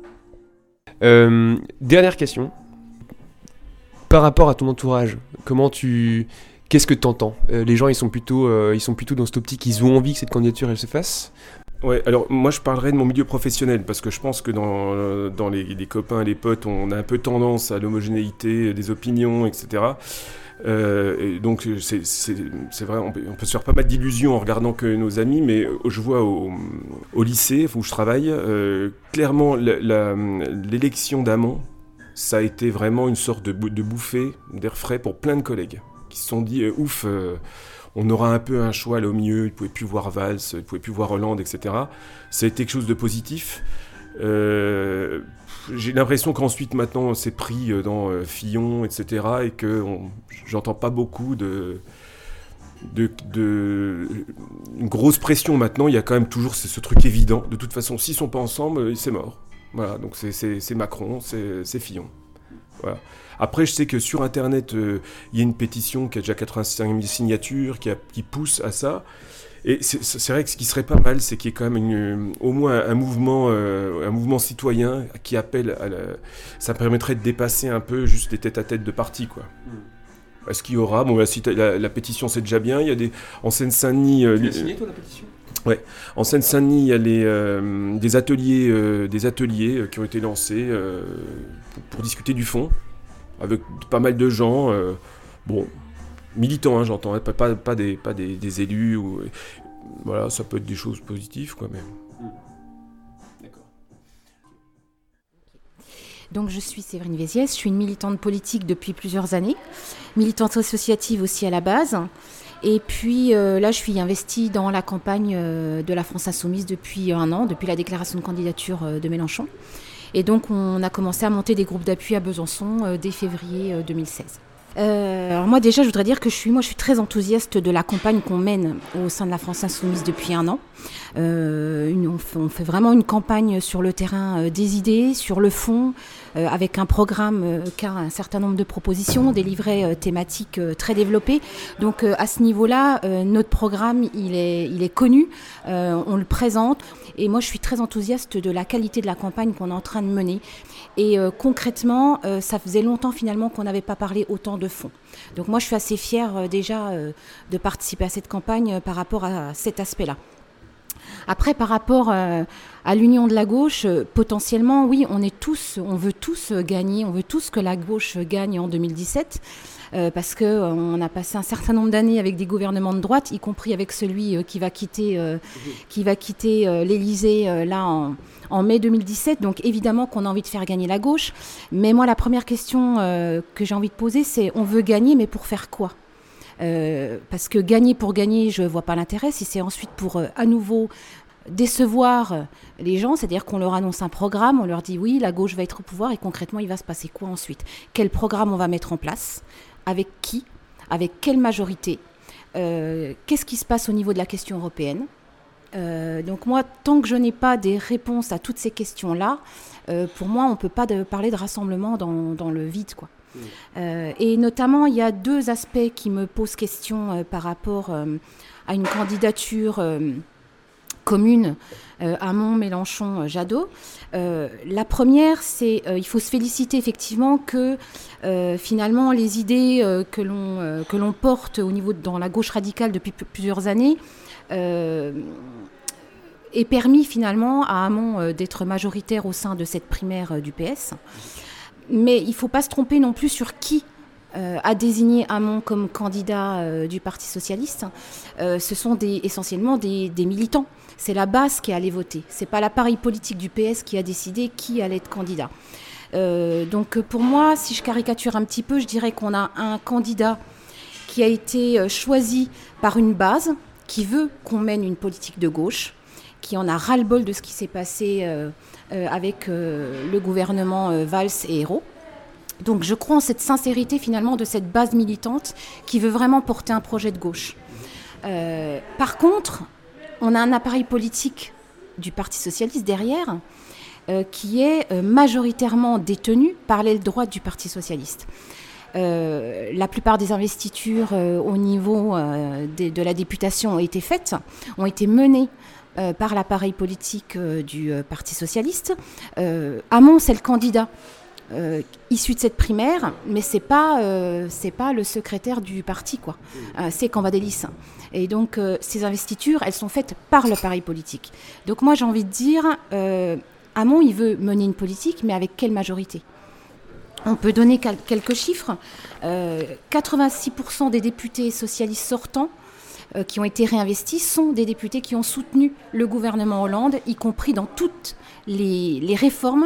[SPEAKER 5] Euh, dernière question. Par rapport à ton entourage, comment tu... Qu'est-ce que tu entends ? euh, Les gens, ils sont, plutôt, euh, ils sont plutôt dans cette optique, ils ont envie que cette candidature, elle se fasse ?
[SPEAKER 1] Ouais, alors moi je parlerai de mon milieu professionnel, parce que je pense que dans, dans les, les copains, les potes, on a un peu tendance à l'homogénéité des opinions, et cetera. Euh, et donc c'est, c'est, c'est vrai, on peut, on peut se faire pas mal d'illusions en regardant que nos amis, mais je vois au, au lycée où je travaille, euh, clairement la, la, l'élection d'Hamon, ça a été vraiment une sorte de, de bouffée d'air frais pour plein de collègues, qui se sont dit euh, ouf, euh, on aura un peu un choix là au milieu, il ne pouvait plus voir Valls, il ne pouvait plus voir Hollande, et cetera. Ça a été quelque chose de positif. Euh, j'ai l'impression qu'ensuite, maintenant, on s'est pris dans euh, Fillon, et cetera, et que on, j'entends pas beaucoup de, de, de... une grosse pression maintenant. Il y a quand même toujours ce, ce truc évident. De toute façon, s'ils sont pas ensemble, c'est mort. Voilà, donc c'est, c'est, c'est Macron, c'est, c'est Fillon. Voilà. Après, je sais que sur Internet, il euh, y a une pétition qui a déjà quatre-vingt-cinq mille signatures, qui, a, qui pousse à ça. Et c'est, c'est vrai que ce qui serait pas mal, c'est qu'il y ait quand même une, au moins un mouvement, euh, un mouvement citoyen qui appelle à la... Ça permettrait de dépasser un peu juste les tête-à-tête de parti, quoi. Mm. Est-ce qu'il y aura... Bon, la, la, la pétition, c'est déjà bien. Il y a des... En Seine-Saint-Denis...
[SPEAKER 2] Euh, tu l'as signé, toi, la pétition ?
[SPEAKER 1] Ouais. En Seine-Saint-Denis, il y a les, euh, des ateliers, euh, des ateliers euh, qui ont été lancés euh, pour, pour discuter du fond, avec pas mal de gens... Euh, bon... militants, hein, j'entends, hein, pas, pas, pas, des, pas des, des élus, ou, voilà, ça peut être des choses positives, quoi, même.
[SPEAKER 6] D'accord. Donc je suis Séverine Véziès, je suis une militante politique depuis plusieurs années, militante associative aussi à la base, et puis euh, là je suis investie dans la campagne euh, de la France Insoumise depuis un an, depuis la déclaration de candidature euh, de Mélenchon, et donc on a commencé à monter des groupes d'appui à Besançon euh, dès février euh, deux mille seize. Euh, alors moi déjà je voudrais dire que je suis, moi, je suis très enthousiaste de la campagne qu'on mène au sein de la France Insoumise depuis un an. Euh, une, on, fait, on fait vraiment une campagne sur le terrain euh, des idées, sur le fond, euh, avec un programme euh, qui a un certain nombre de propositions, des livrets euh, thématiques euh, très développés. Donc euh, à ce niveau-là, euh, notre programme il est, il est connu, euh, on le présente. Et moi je suis très enthousiaste de la qualité de la campagne qu'on est en train de mener. Et euh, concrètement, euh, ça faisait longtemps finalement qu'on n'avait pas parlé autant de fond. Donc moi je suis assez fière euh, déjà euh, de participer à cette campagne euh, par rapport à cet aspect-là. Après, par rapport euh, à l'union de la gauche, euh, potentiellement, oui, on est tous, on veut tous gagner, on veut tous que la gauche gagne en deux mille dix-sept, euh, parce que euh, on a passé un certain nombre d'années avec des gouvernements de droite, y compris avec celui euh, qui va quitter, euh, qui va quitter euh, l'Élysée euh, là en, en mai deux mille dix-sept. Donc évidemment qu'on a envie de faire gagner la gauche. Mais moi, la première question euh, que j'ai envie de poser, c'est on veut gagner, mais pour faire quoi ? Euh, parce que gagner pour gagner, je ne vois pas l'intérêt. Si c'est ensuite pour euh, à nouveau décevoir euh, les gens, c'est-à-dire qu'on leur annonce un programme, on leur dit oui, la gauche va être au pouvoir et concrètement, il va se passer quoi ensuite ? Quel programme on va mettre en place ? Avec qui ? Avec quelle majorité ? euh, Qu'est-ce qui se passe au niveau de la question européenne ? euh, Donc moi, tant que je n'ai pas des réponses à toutes ces questions-là, euh, pour moi, on ne peut pas de, parler de rassemblement dans, dans le vide, quoi. Euh, et notamment, il y a deux aspects qui me posent question euh, par rapport euh, à une candidature euh, commune euh, Hamon, Mélenchon, Jadot. Euh, la première, c'est euh, il faut se féliciter effectivement que euh, finalement les idées euh, que l'on euh, que l'on porte au niveau de, dans la gauche radicale depuis p- plusieurs années euh, aient permis finalement à Hamon euh, d'être majoritaire au sein de cette primaire euh, du P S. Mais il ne faut pas se tromper non plus sur qui euh, a désigné Hamon comme candidat euh, du Parti socialiste. Euh, ce sont des, essentiellement des, des militants. C'est la base qui est allée voter. Ce n'est pas l'appareil politique du P S qui a décidé qui allait être candidat. Euh, donc pour moi, si je caricature un petit peu, je dirais qu'on a un candidat qui a été choisi par une base, qui veut qu'on mène une politique de gauche, qui en a ras-le-bol de ce qui s'est passé euh, euh, avec euh, le gouvernement euh, Valls et Ayrault. Donc je crois en cette sincérité finalement de cette base militante qui veut vraiment porter un projet de gauche. Euh, par contre, on a un appareil politique du Parti socialiste derrière euh, qui est euh, majoritairement détenu par l'aile droite du Parti socialiste. Euh, la plupart des investitures euh, au niveau euh, de, de la députation ont été faites, ont été menées Euh, par l'appareil politique euh, du euh, Parti socialiste. Euh, Hamon, c'est le candidat euh, issu de cette primaire, mais c'est pas euh, c'est pas le secrétaire du parti, quoi. Euh, c'est Cambadélis. Et donc euh, ces investitures, elles sont faites par l'appareil politique. Donc moi j'ai envie de dire, euh, Hamon, il veut mener une politique, mais avec quelle majorité ? On peut donner cal- quelques chiffres. Euh, quatre-vingt-six pour cent des députés socialistes sortants Euh, qui ont été réinvestis sont des députés qui ont soutenu le gouvernement Hollande, y compris dans toutes les, les réformes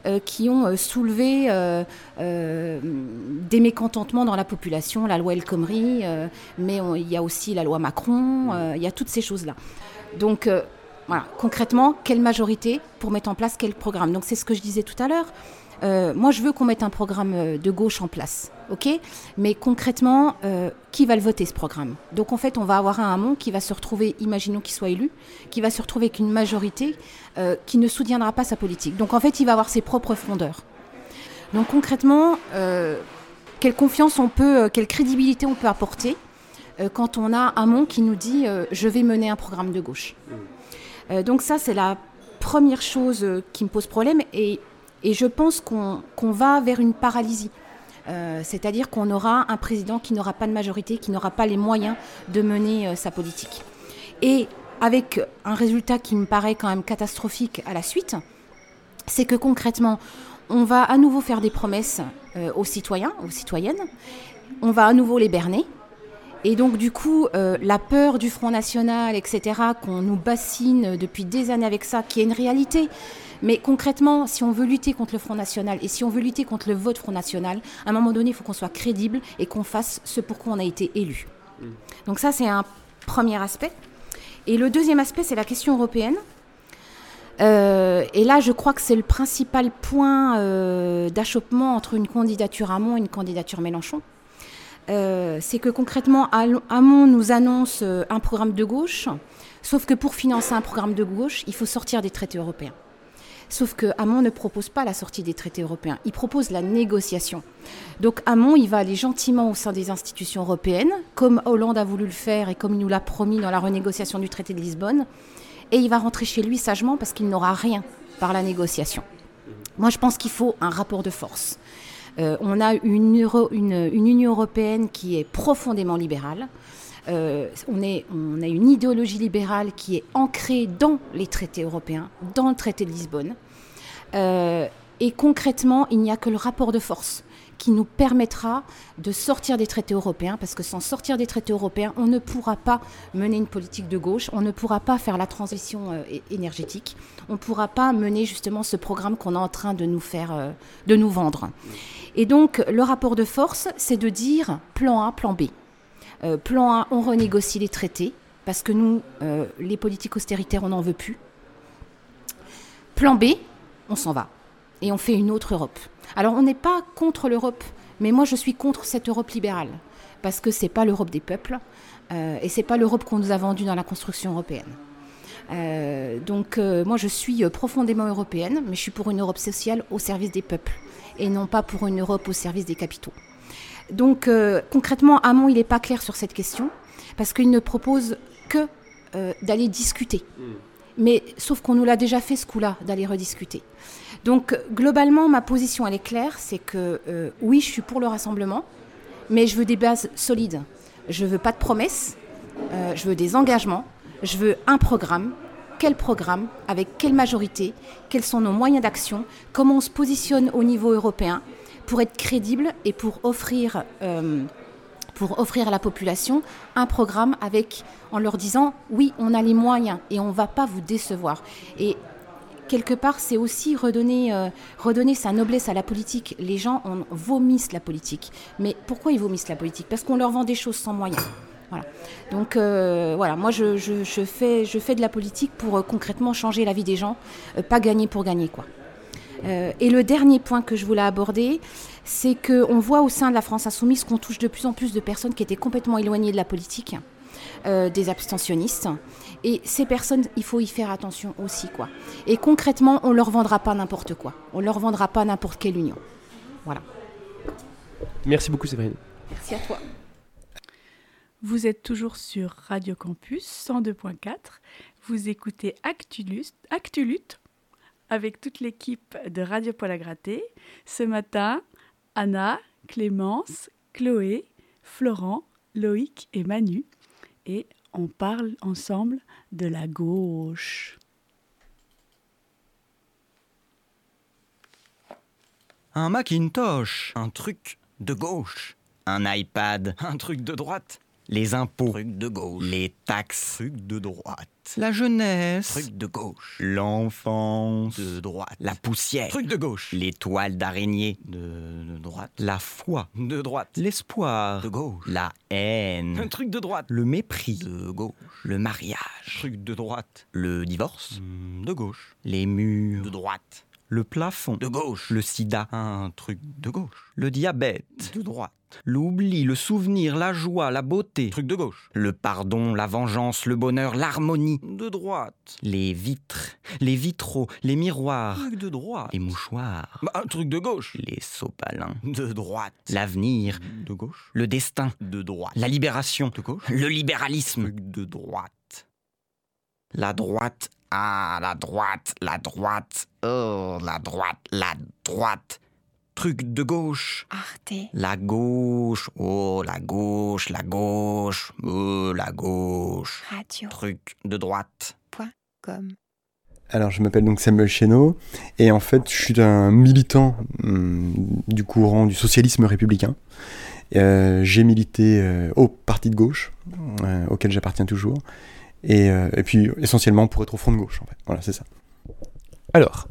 [SPEAKER 6] euh, qui ont euh, soulevé euh, euh, des mécontentements dans la population, la loi El Khomri, euh, mais on, il y a aussi la loi Macron, euh, il y a toutes ces choses-là. Donc euh, voilà, concrètement, quelle majorité pour mettre en place quel programme? Donc c'est ce que je disais tout à l'heure. Euh, moi, je veux qu'on mette un programme de gauche en place, ok? Mais concrètement, euh, qui va le voter, ce programme? Donc, en fait, on va avoir un Hamon qui va se retrouver, imaginons qu'il soit élu, qui va se retrouver avec une majorité euh, qui ne soutiendra pas sa politique. Donc, en fait, il va avoir ses propres frondeurs. Donc, concrètement, euh, quelle confiance on peut, euh, quelle crédibilité on peut apporter euh, quand on a un Hamon qui nous dit euh, « je vais mener un programme de gauche ». Euh, donc, ça, c'est la première chose euh, qui me pose problème. Et Et je pense qu'on, qu'on va vers une paralysie. Euh, c'est-à-dire qu'on aura un président qui n'aura pas de majorité, qui n'aura pas les moyens de mener euh, sa politique. Et avec un résultat qui me paraît quand même catastrophique à la suite, c'est que concrètement, on va à nouveau faire des promesses euh, aux citoyens, aux citoyennes, on va à nouveau les berner. Et donc du coup, euh, la peur du Front National, et cetera, qu'on nous bassine depuis des années avec ça, qui est une réalité. Mais concrètement, si on veut lutter contre le Front National et si on veut lutter contre le vote Front National, à un moment donné, il faut qu'on soit crédible et qu'on fasse ce pour quoi on a été élu. Mmh. Donc ça, c'est un premier aspect. Et le deuxième aspect, c'est la question européenne. Euh, et là, je crois que c'est le principal point euh, d'achoppement entre une candidature Hamon et une candidature Mélenchon. Euh, c'est que concrètement, Hamon nous annonce un programme de gauche, sauf que pour financer un programme de gauche, il faut sortir des traités européens. Sauf que Hamon ne propose pas la sortie des traités européens, il propose la négociation. Donc Hamon, il va aller gentiment au sein des institutions européennes, comme Hollande a voulu le faire et comme il nous l'a promis dans la renégociation du traité de Lisbonne, et il va rentrer chez lui sagement parce qu'il n'aura rien par la négociation. Moi, je pense qu'il faut un rapport de force. Euh, on a une, Euro, une, une Union européenne qui est profondément libérale. Euh, on, est, on a une idéologie libérale qui est ancrée dans les traités européens, dans le traité de Lisbonne. Euh, et concrètement, il n'y a que le rapport de force qui nous permettra de sortir des traités européens, parce que sans sortir des traités européens, on ne pourra pas mener une politique de gauche, on ne pourra pas faire la transition euh, énergétique, on ne pourra pas mener justement ce programme qu'on est en train de nous faire, euh, de nous vendre. Et donc, le rapport de force, c'est de dire plan A, plan B. Euh, plan A, on renégocie les traités, parce que nous, euh, les politiques austéritaires, on n'en veut plus. Plan B, on s'en va. Et on fait une autre Europe. Alors, on n'est pas contre l'Europe, mais moi, je suis contre cette Europe libérale, parce que ce n'est pas l'Europe des peuples, euh, et ce n'est pas l'Europe qu'on nous a vendue dans la construction européenne. Euh, donc, euh, moi, je suis profondément européenne, mais je suis pour une Europe sociale au service des peuples, et non pas pour une Europe au service des capitaux. Donc, euh, concrètement, Hamon, il n'est pas clair sur cette question, parce qu'il ne propose que euh, d'aller discuter. Mmh. Mais sauf qu'on nous l'a déjà fait ce coup-là, d'aller rediscuter. Donc, globalement, ma position, elle est claire, c'est que euh, oui, je suis pour le rassemblement, mais je veux des bases solides. Je ne veux pas de promesses, euh, je veux des engagements, je veux un programme. Quel programme, avec quelle majorité, quels sont nos moyens d'action, comment on se positionne au niveau européen pour être crédible et pour offrir, euh, pour offrir à la population un programme avec, en leur disant « oui, on a les moyens et on ne va pas vous décevoir ». Et quelque part, c'est aussi redonner, euh, redonner sa noblesse à la politique. Les gens on, vomissent la politique. Mais pourquoi ils vomissent la politique? Parce qu'on leur vend des choses sans moyens. Voilà. Donc euh, voilà, moi je, je, je, fais, je fais de la politique pour euh, concrètement changer la vie des gens, euh, pas gagner pour gagner, quoi. Euh, et le dernier point que je voulais aborder, c'est qu'on voit au sein de la France Insoumise qu'on touche de plus en plus de personnes qui étaient complètement éloignées de la politique, euh, des abstentionnistes. Et ces personnes, il faut y faire attention aussi, quoi. Et concrètement, on ne leur vendra pas n'importe quoi. On ne leur vendra pas n'importe quelle union. Voilà.
[SPEAKER 5] Merci beaucoup, Séverine.
[SPEAKER 6] Merci à toi.
[SPEAKER 7] Vous êtes toujours sur Radio Campus cent deux point quatre. Vous écoutez Actulut, Actulut avec toute l'équipe de Radio Poil à Gratter. Ce matin, Anna, Clémence, Chloé, Florent, Loïc et Manu. Et on parle ensemble de la gauche.
[SPEAKER 8] Un Macintosh, un truc de gauche. Un iPad, un truc de droite. Les impôts, truc de gauche. Les taxes, truc de droite. droite. La jeunesse. Truc de gauche. L'enfance. De droite. La poussière. Truc de gauche. L'étoile d'araignée. De, de droite. La foi. De droite. L'espoir. De gauche. La haine. Un truc de droite. Le mépris. De gauche. Le mariage. Truc de droite. Le divorce. De gauche. Les murs. De droite. Le plafond. De gauche. Le sida. Un truc de gauche. Le diabète. De droite. L'oubli, le souvenir, la joie, la beauté. Truc de gauche. Le pardon, la vengeance, le bonheur, l'harmonie. De droite. Les vitres, les vitraux, les miroirs. Truc de droite. Les mouchoirs. Bah, un truc de gauche. Les sopalins. De droite. L'avenir. De gauche. Le destin. De droite. La libération. De gauche. Le libéralisme. Truc de droite. La droite. Ah, la droite, la droite. Oh, la droite, la droite. Truc de gauche.
[SPEAKER 24] Arte.
[SPEAKER 8] La gauche. Oh, la gauche, la gauche. Oh, la gauche.
[SPEAKER 24] Radio.
[SPEAKER 8] Truc de droite.
[SPEAKER 24] Point com.
[SPEAKER 3] Alors, je m'appelle donc Samuel Chénaud, et en fait, je suis un militant hum, du courant du socialisme républicain. Euh, j'ai milité euh, au parti de gauche, euh, auquel j'appartiens toujours, et, euh, et puis essentiellement pour être au front de gauche, en fait. Voilà, c'est ça.
[SPEAKER 5] Alors,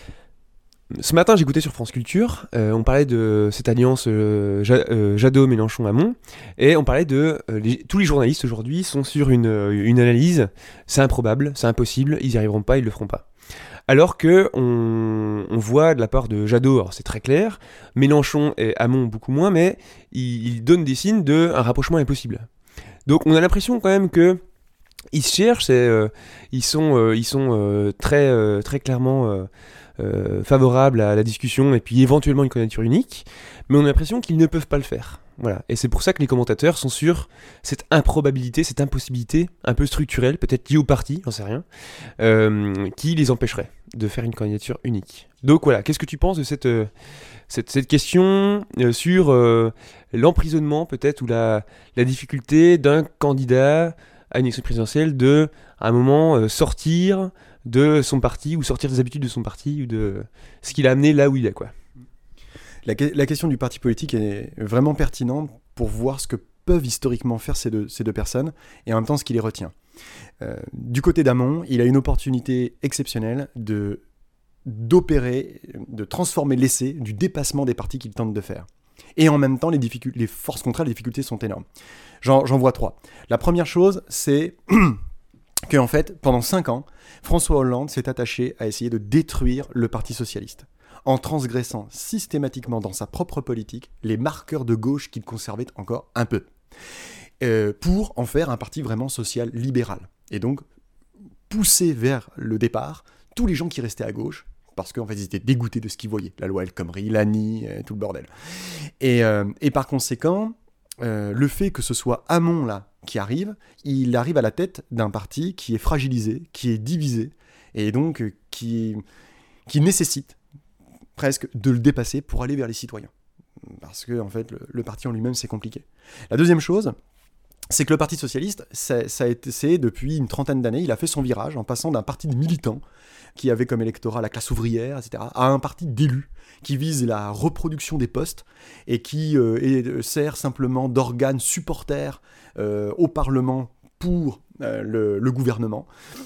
[SPEAKER 5] ce matin, j'écoutais sur France Culture, euh, on parlait de cette alliance euh, Ja- euh, Jadot-Mélenchon-Hamon, et on parlait de... euh, les- tous les journalistes aujourd'hui sont sur une, euh, une analyse, c'est improbable, c'est impossible, ils n'y arriveront pas, ils le feront pas. Alors que on, on voit de la part de Jadot, alors c'est très clair, Mélenchon et Hamon beaucoup moins, mais ils, ils donnent des signes d'un rapprochement impossible. Donc on a l'impression quand même que ils se cherchent, et, euh, ils sont, euh, ils sont euh, très, euh, très clairement... Euh, Euh, favorable à la discussion et puis éventuellement une candidature unique, mais on a l'impression qu'ils ne peuvent pas le faire. Voilà. Et c'est pour ça que les commentateurs sont sur cette improbabilité, cette impossibilité un peu structurelle, peut-être liée au parti, j'en sais rien, euh, qui les empêcherait de faire une candidature unique. Donc voilà, qu'est-ce que tu penses de cette, euh, cette, cette question euh, sur euh, l'emprisonnement peut-être ou la, la difficulté d'un candidat à une élection présidentielle de, à un moment, euh, sortir de son parti ou sortir des habitudes de son parti ou de ce qu'il a amené là où il est, quoi.
[SPEAKER 3] La, la question du parti politique est vraiment pertinente pour voir ce que peuvent historiquement faire ces deux, ces deux personnes et en même temps ce qui les retient. Euh, du côté d'Hamon, il a une opportunité exceptionnelle de, d'opérer, de transformer l'essai du dépassement des partis qu'il tente de faire. Et en même temps, les, difficult- les forces contraires, les difficultés sont énormes. J'en, j'en vois trois. La première chose, c'est que en fait, pendant cinq ans, François Hollande s'est attaché à essayer de détruire le Parti socialiste, en transgressant systématiquement dans sa propre politique les marqueurs de gauche qu'il conservait encore un peu, euh, pour en faire un parti vraiment social-libéral. Et donc, pousser vers le départ tous les gens qui restaient à gauche, parce qu'en fait, ils étaient dégoûtés de ce qu'ils voyaient, la loi El Khomri, l'A N I, euh, tout le bordel. Et, euh, et par conséquent, euh, le fait que ce soit Hamon, là, qui arrive, il arrive à la tête d'un parti qui est fragilisé, qui est divisé, et donc euh, qui, qui nécessite presque de le dépasser pour aller vers les citoyens. Parce que, en fait, le, le parti en lui-même, c'est compliqué. La deuxième chose, c'est que le Parti socialiste, ça, ça a été, c'est depuis une trentaine d'années, il a fait son virage en passant d'un parti de militants qui avait comme électorat la classe ouvrière, et cetera, à un parti d'élus qui vise la reproduction des postes et qui euh, est, sert simplement d'organe supporter euh, au Parlement pour euh, le, le gouvernement.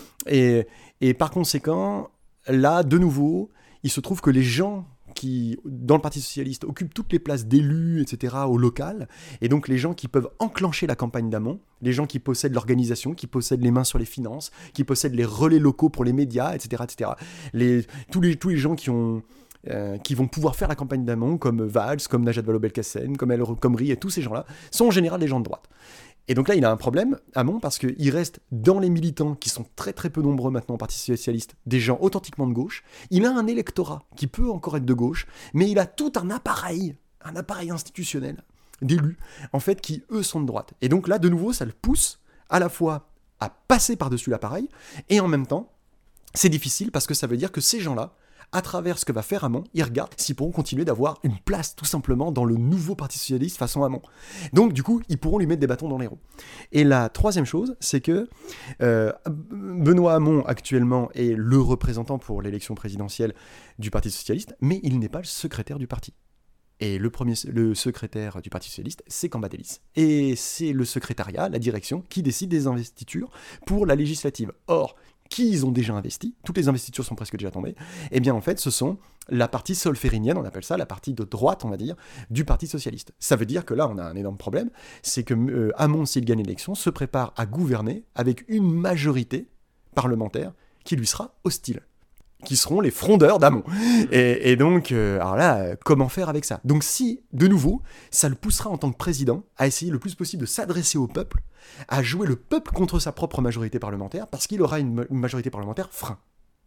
[SPEAKER 3] Et, et par conséquent, là, de nouveau, il se trouve que les gens qui, dans le Parti socialiste, occupent toutes les places d'élus, et cetera, au local, et donc les gens qui peuvent enclencher la campagne d'Hamon, les gens qui possèdent l'organisation, qui possèdent les mains sur les finances, qui possèdent les relais locaux pour les médias, et cetera, et cetera. Les, tous, les, tous les gens qui, ont, euh, qui vont pouvoir faire la campagne d'Hamon, comme Valls, comme Najat Vallaud-Belkacem, comme El Khomri, et tous ces gens-là, sont en général des gens de droite. Et donc là, il a un problème, Hamon, parce qu'il reste dans les militants, qui sont très très peu nombreux maintenant au Parti socialiste, des gens authentiquement de gauche. Il a un électorat qui peut encore être de gauche, mais il a tout un appareil, un appareil institutionnel d'élus, en fait, qui eux sont de droite. Et donc là, de nouveau, ça le pousse à la fois à passer par-dessus l'appareil, et en même temps, c'est difficile parce que ça veut dire que ces gens-là, à travers ce que va faire Hamon, ils regardent s'ils pourront continuer d'avoir une place tout simplement dans le nouveau Parti socialiste façon Hamon. Donc du coup, ils pourront lui mettre des bâtons dans les roues. Et la troisième chose, c'est que euh, Benoît Hamon actuellement est le représentant pour l'élection présidentielle du Parti socialiste, mais il n'est pas le secrétaire du parti. Et le premier, le secrétaire du Parti socialiste, c'est Cambadélis. Et c'est le secrétariat, la direction, qui décide des investitures pour la législative. Or, qui ils ont déjà investi, toutes les investitures sont presque déjà tombées, eh bien en fait ce sont la partie solférinienne, on appelle ça la partie de droite, on va dire, du Parti socialiste. Ça veut dire que là on a un énorme problème, c'est que euh, Hamon, s'il gagne l'élection, se prépare à gouverner avec une majorité parlementaire qui lui sera hostile, qui seront les frondeurs d'Hamon. Et, et donc, euh, alors là, euh, comment faire avec ça? Donc si, de nouveau, ça le poussera en tant que président à essayer le plus possible de s'adresser au peuple, à jouer le peuple contre sa propre majorité parlementaire, parce qu'il aura une, une majorité parlementaire frein.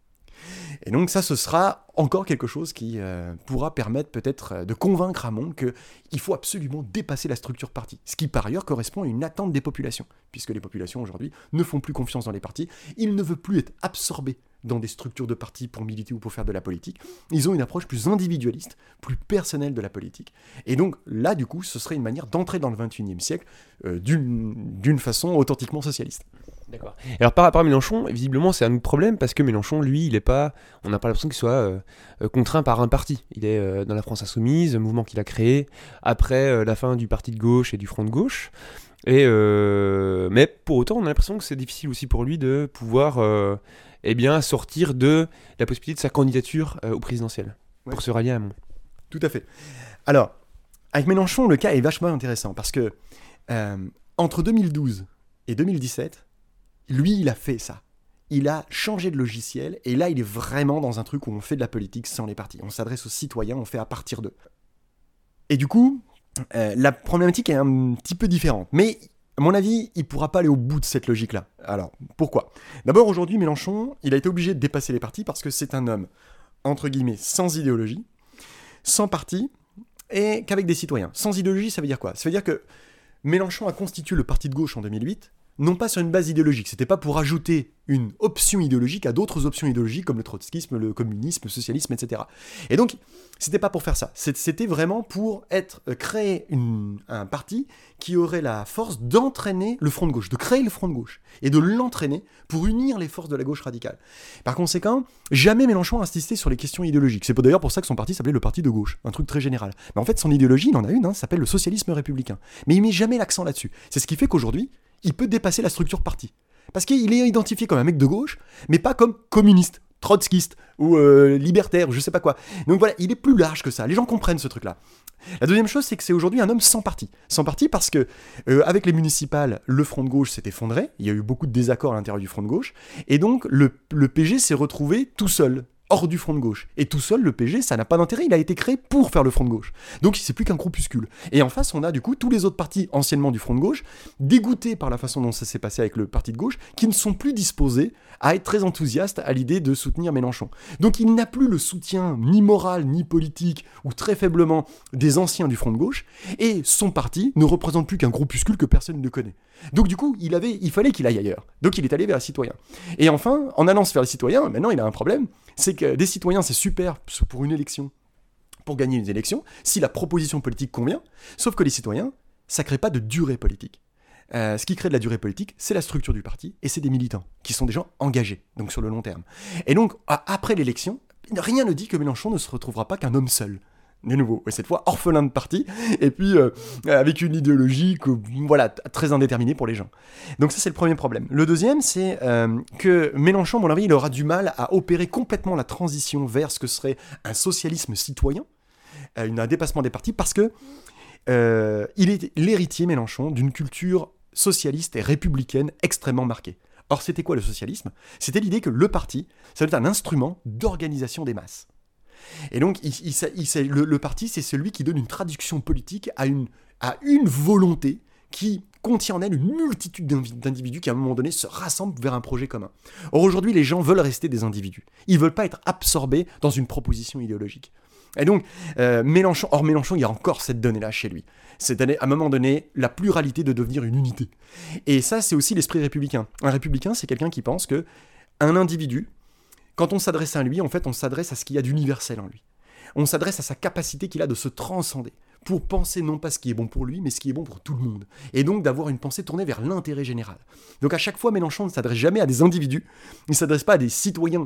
[SPEAKER 3] Et donc ça, ce sera encore quelque chose qui euh, pourra permettre peut-être de convaincre Hamon qu'il faut absolument dépasser la structure parti, ce qui par ailleurs correspond à une attente des populations, puisque les populations aujourd'hui ne font plus confiance dans les partis, ils ne veulent plus être absorbés dans des structures de partis pour militer ou pour faire de la politique, ils ont une approche plus individualiste, plus personnelle de la politique. Et donc là, du coup, ce serait une manière d'entrer dans le vingt et unième siècle euh, d'une, d'une façon authentiquement socialiste.
[SPEAKER 5] D'accord. Alors par rapport à Mélenchon, visiblement c'est un autre problème parce que Mélenchon, lui, il est pas, on n'a pas l'impression qu'il soit euh, contraint par un parti. Il est euh, dans la France Insoumise, un mouvement qu'il a créé après euh, la fin du parti de gauche et du Front de gauche. Et euh, mais pour autant, on a l'impression que c'est difficile aussi pour lui de pouvoir, euh, eh bien, sortir de la possibilité de sa candidature euh, au présidentiel ouais. pour se rallier à Hamon.
[SPEAKER 3] Tout à fait. Alors, avec Mélenchon, le cas est vachement intéressant parce que euh, entre deux mille douze et deux mille dix-sept, lui, il a fait ça. Il a changé de logiciel et là, il est vraiment dans un truc où on fait de la politique sans les partis. On s'adresse aux citoyens, on fait à partir d'eux. Et du coup, euh, la problématique est un petit peu différente. Mais, à mon avis, il ne pourra pas aller au bout de cette logique-là. Alors, pourquoi ? D'abord, aujourd'hui, Mélenchon, il a été obligé de dépasser les partis parce que c'est un homme, entre guillemets, sans idéologie, sans parti et qu'avec des citoyens. Sans idéologie, ça veut dire quoi ? Ça veut dire que Mélenchon a constitué le parti de gauche en deux mille huit, non pas sur une base idéologique, c'était pas pour ajouter une option idéologique à d'autres options idéologiques comme le trotskisme, le communisme, le socialisme, et cetera. Et donc, c'était pas pour faire ça, c'était vraiment pour être, créer une, un parti qui aurait la force d'entraîner le front de gauche, de créer le front de gauche, et de l'entraîner pour unir les forces de la gauche radicale. Par conséquent, jamais Mélenchon a insisté sur les questions idéologiques. C'est d'ailleurs pour ça que son parti s'appelait le parti de gauche, un truc très général. Mais en fait, son idéologie, il en a une, hein, ça s'appelle le socialisme républicain. Mais il met jamais l'accent là-dessus. C'est ce qui fait qu'aujourd'hui, il peut dépasser la structure parti. Parce qu'il est identifié comme un mec de gauche, mais pas comme communiste, trotskiste, ou euh, libertaire, ou je sais pas quoi. Donc voilà, il est plus large que ça. Les gens comprennent ce truc-là. La deuxième chose, c'est que c'est aujourd'hui un homme sans parti. Sans parti parce que, euh, avec les municipales, le Front de gauche s'est effondré, il y a eu beaucoup de désaccords à l'intérieur du Front de gauche, et donc le, le P G s'est retrouvé tout seul, hors du Front de gauche. Et tout seul, le P G, ça n'a pas d'intérêt, il a été créé pour faire le Front de gauche. Donc c'est plus qu'un groupuscule. Et en face, on a du coup tous les autres partis anciennement du Front de gauche, dégoûtés par la façon dont ça s'est passé avec le parti de gauche, qui ne sont plus disposés à être très enthousiastes à l'idée de soutenir Mélenchon. Donc il n'a plus le soutien ni moral, ni politique, ou très faiblement, des anciens du Front de gauche, et son parti ne représente plus qu'un groupuscule que personne ne connaît. Donc du coup, il, avait, il fallait qu'il aille ailleurs. Donc il est allé vers les citoyens. Et enfin, en allant vers les citoyens, maintenant il a un problème, c'est que des citoyens, c'est super pour une élection, pour gagner une élection, si la proposition politique convient, sauf que les citoyens, ça ne crée pas de durée politique. Euh, ce qui crée de la durée politique, c'est la structure du parti, et c'est des militants, qui sont des gens engagés, donc sur le long terme. Et donc, après l'élection, rien ne dit que Mélenchon ne se retrouvera pas qu'un homme seul. De nouveau, et cette fois orphelin de parti, et puis euh, avec une idéologie que, voilà, très indéterminée pour les gens. Donc ça, c'est le premier problème. Le deuxième, c'est euh, que Mélenchon, à mon avis, il aura du mal à opérer complètement la transition vers ce que serait un socialisme citoyen, euh, un dépassement des partis, parce que euh, il est l'héritier, Mélenchon, d'une culture socialiste et républicaine extrêmement marquée. Or, c'était quoi le socialisme ? C'était l'idée que le parti, ça doit être un instrument d'organisation des masses. Et donc, il, il, il, le, le parti, c'est celui qui donne une traduction politique à une, à une volonté qui contient en elle une multitude d'individus qui, à un moment donné, se rassemblent vers un projet commun. Or, aujourd'hui, les gens veulent rester des individus. Ils ne veulent pas être absorbés dans une proposition idéologique. Et donc, euh, Mélenchon, or Mélenchon, il y a encore cette donnée-là chez lui. C'est à un moment donné, la pluralité de devenir une unité. Et ça, c'est aussi l'esprit républicain. Un républicain, c'est quelqu'un qui pense que un individu, quand on s'adresse à lui, en fait, on s'adresse à ce qu'il y a d'universel en lui. On s'adresse à sa capacité qu'il a de se transcender, pour penser non pas ce qui est bon pour lui, mais ce qui est bon pour tout le monde. Et donc d'avoir une pensée tournée vers l'intérêt général. Donc à chaque fois, Mélenchon ne s'adresse jamais à des individus, il ne s'adresse pas à des citoyens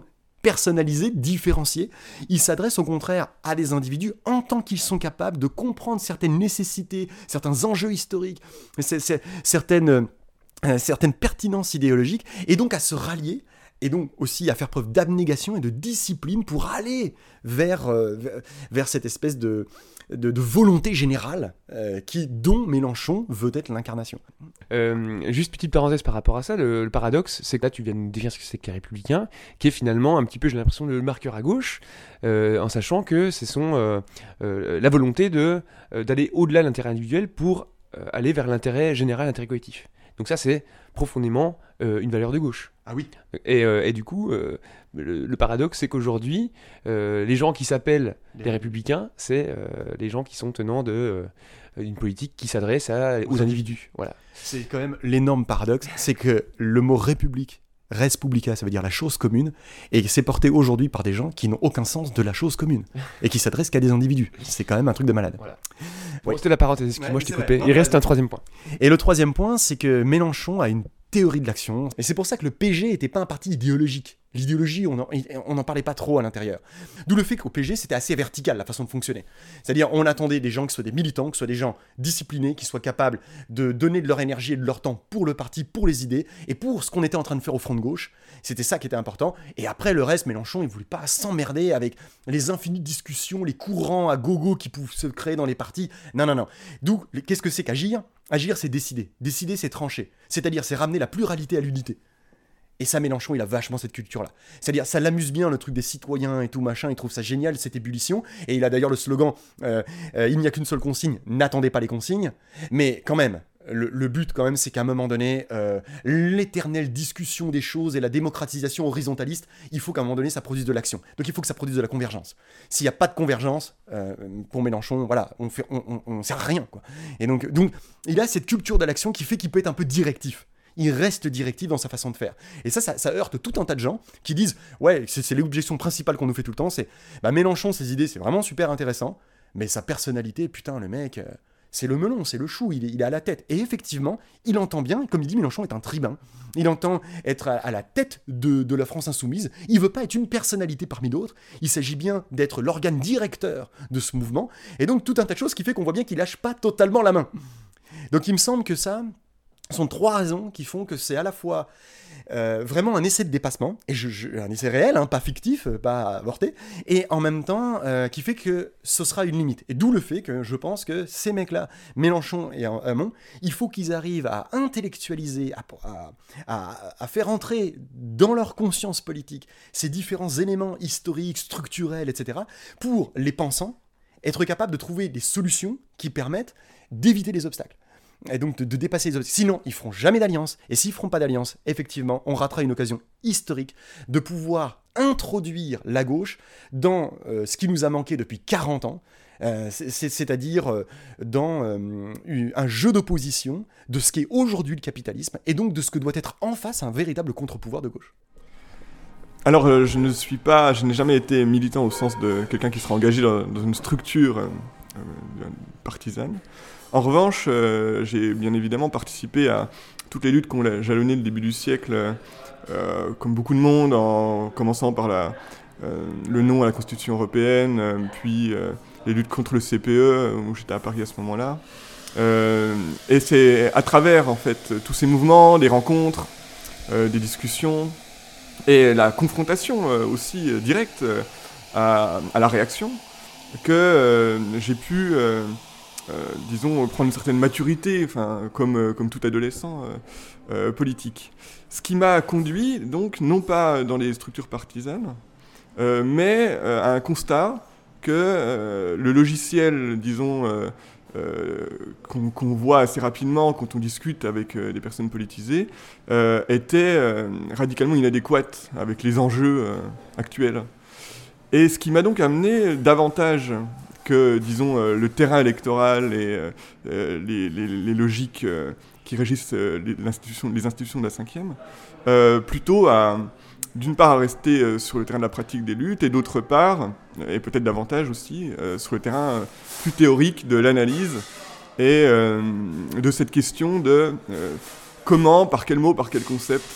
[SPEAKER 3] personnalisé, différencié. Il s'adresse au contraire à des individus en tant qu'ils sont capables de comprendre certaines nécessités, certains enjeux historiques, c'est, c'est, certaines, euh, certaines pertinences idéologiques, et donc à se rallier, et donc aussi à faire preuve d'abnégation et de discipline pour aller vers, euh, vers cette espèce de, de, de volonté générale euh, qui, dont Mélenchon veut être l'incarnation.
[SPEAKER 5] Euh, juste petite parenthèse par rapport à ça, le, le paradoxe, c'est que là tu viens de nous définir ce que c'est qu'un républicain, qui est finalement un petit peu, j'ai l'impression, le marqueur à gauche, euh, en sachant que c'est son, euh, euh, la volonté de, euh, d'aller au-delà de l'intérêt individuel pour euh, aller vers l'intérêt général, l'intérêt collectif. Donc ça, c'est profondément euh, une valeur de gauche.
[SPEAKER 3] Ah oui.
[SPEAKER 5] Et, euh, et du coup, euh, le, le paradoxe, c'est qu'aujourd'hui, euh, les gens qui s'appellent les, les républicains, c'est euh, les gens qui sont tenants de, euh, d'une politique qui s'adresse à, aux individus. Voilà.
[SPEAKER 3] C'est quand même l'énorme paradoxe, c'est que le mot république, res publica, ça veut dire la chose commune, et c'est porté aujourd'hui par des gens qui n'ont aucun sens de la chose commune, et qui s'adressent qu'à des individus. C'est quand même un truc de malade.
[SPEAKER 5] Voilà. Bon, oui. C'était la parenthèse, excuse-moi,
[SPEAKER 3] ouais,
[SPEAKER 5] je t'ai coupé.
[SPEAKER 3] Vrai.
[SPEAKER 5] Il reste un troisième point.
[SPEAKER 3] Et le troisième point, c'est que Mélenchon a une théorie de l'action, et c'est pour ça que le P G n'était pas un parti idéologique. L'idéologie, on n'en parlait pas trop à l'intérieur. D'où le fait qu'au P G, c'était assez vertical, la façon de fonctionner. C'est-à-dire, on attendait des gens qui soient des militants, qui soient des gens disciplinés, qui soient capables de donner de leur énergie et de leur temps pour le parti, pour les idées, et pour ce qu'on était en train de faire au front de gauche. C'était ça qui était important. Et après, le reste, Mélenchon, il ne voulait pas s'emmerder avec les infinies discussions, les courants à gogo qui pouvaient se créer dans les partis. Non, non, non. D'où, qu'est-ce que c'est qu'agir ? Agir, c'est décider. Décider, c'est trancher. C'est-à-dire, c'est ramener la pluralité à l'unité. Et ça, Mélenchon, il a vachement cette culture-là. C'est-à-dire, ça l'amuse bien, le truc des citoyens et tout, machin, il trouve ça génial, cette ébullition. Et il a d'ailleurs le slogan euh, euh, « Il n'y a qu'une seule consigne, n'attendez pas les consignes ». Mais quand même, le, le but, quand même, c'est qu'à un moment donné, euh, l'éternelle discussion des choses et la démocratisation horizontaliste, il faut qu'à un moment donné, ça produise de l'action. Donc il faut que ça produise de la convergence. S'il n'y a pas de convergence, euh, pour Mélenchon, voilà, on fait, on, on, on sert à rien, quoi. Et donc, donc, il a cette culture de l'action qui fait qu'il peut être un peu directif. Il reste directif dans sa façon de faire. Et ça, ça, ça heurte tout un tas de gens qui disent « Ouais, c'est, c'est l'objection principale qu'on nous fait tout le temps, c'est bah, Mélenchon, ses idées, c'est vraiment super intéressant, mais sa personnalité, putain, le mec, euh, c'est le melon, c'est le chou, il est, il est à la tête. » Et effectivement, il entend bien, comme il dit, Mélenchon est un tribun. Il entend être à, à la tête de, de la France insoumise. Il veut pas être une personnalité parmi d'autres. Il s'agit bien d'être l'organe directeur de ce mouvement. Et donc, tout un tas de choses qui fait qu'on voit bien qu'il lâche pas totalement la main. Donc, il me semble que ça... Ce sont trois raisons qui font que c'est à la fois euh, vraiment un essai de dépassement, et je, je, un essai réel, hein, pas fictif, pas avorté, et en même temps euh, qui fait que ce sera une limite. Et d'où le fait que je pense que ces mecs-là, Mélenchon et Hamon, il faut qu'ils arrivent à intellectualiser, à, à, à, à faire entrer dans leur conscience politique ces différents éléments historiques, structurels, et cetera, pour, les pensants, être capables de trouver des solutions qui permettent d'éviter les obstacles. Et donc de, de dépasser les obstacles. Sinon, ils feront jamais d'alliance. Et s'ils feront pas d'alliance, effectivement, on ratera une occasion historique de pouvoir introduire la gauche dans euh, ce qui nous a manqué depuis quarante ans, euh, c'est, c'est, c'est-à-dire euh, dans euh, un jeu d'opposition de ce qu'est aujourd'hui le capitalisme, et donc de ce que doit être en face un véritable contre-pouvoir de gauche.
[SPEAKER 9] Alors, euh, je ne suis pas, je n'ai jamais été militant au sens de quelqu'un qui sera engagé dans, dans une structure euh, euh, partisane. En revanche, euh, j'ai bien évidemment participé à toutes les luttes qui ont jalonné le début du siècle, euh, comme beaucoup de monde, en commençant par la, euh, le non à la Constitution européenne, euh, puis euh, les luttes contre le C P E, où j'étais à Paris à ce moment-là. Euh, et c'est à travers, en fait, tous ces mouvements, des rencontres, euh, des discussions, et la confrontation euh, aussi euh, directe euh, à, à la réaction, que euh, j'ai pu... Euh, Euh, disons, prendre une certaine maturité, enfin, comme, euh, comme tout adolescent euh, euh, politique. Ce qui m'a conduit, donc, non pas dans les structures partisanes, euh, mais euh, à un constat que euh, le logiciel, disons, euh, euh, qu'on, qu'on voit assez rapidement quand on discute avec euh, des personnes politisées, euh, était euh, radicalement inadéquat avec les enjeux euh, actuels. Et ce qui m'a donc amené davantage que, disons, euh, le terrain électoral et euh, les, les, les logiques euh, qui régissent euh, les, l'institution, les institutions de la cinquième, euh, plutôt à, d'une part, à rester euh, sur le terrain de la pratique des luttes, et d'autre part, et peut-être davantage aussi, euh, sur le terrain euh, plus théorique de l'analyse et euh, de cette question de euh, comment, par quel mot, par quel concept,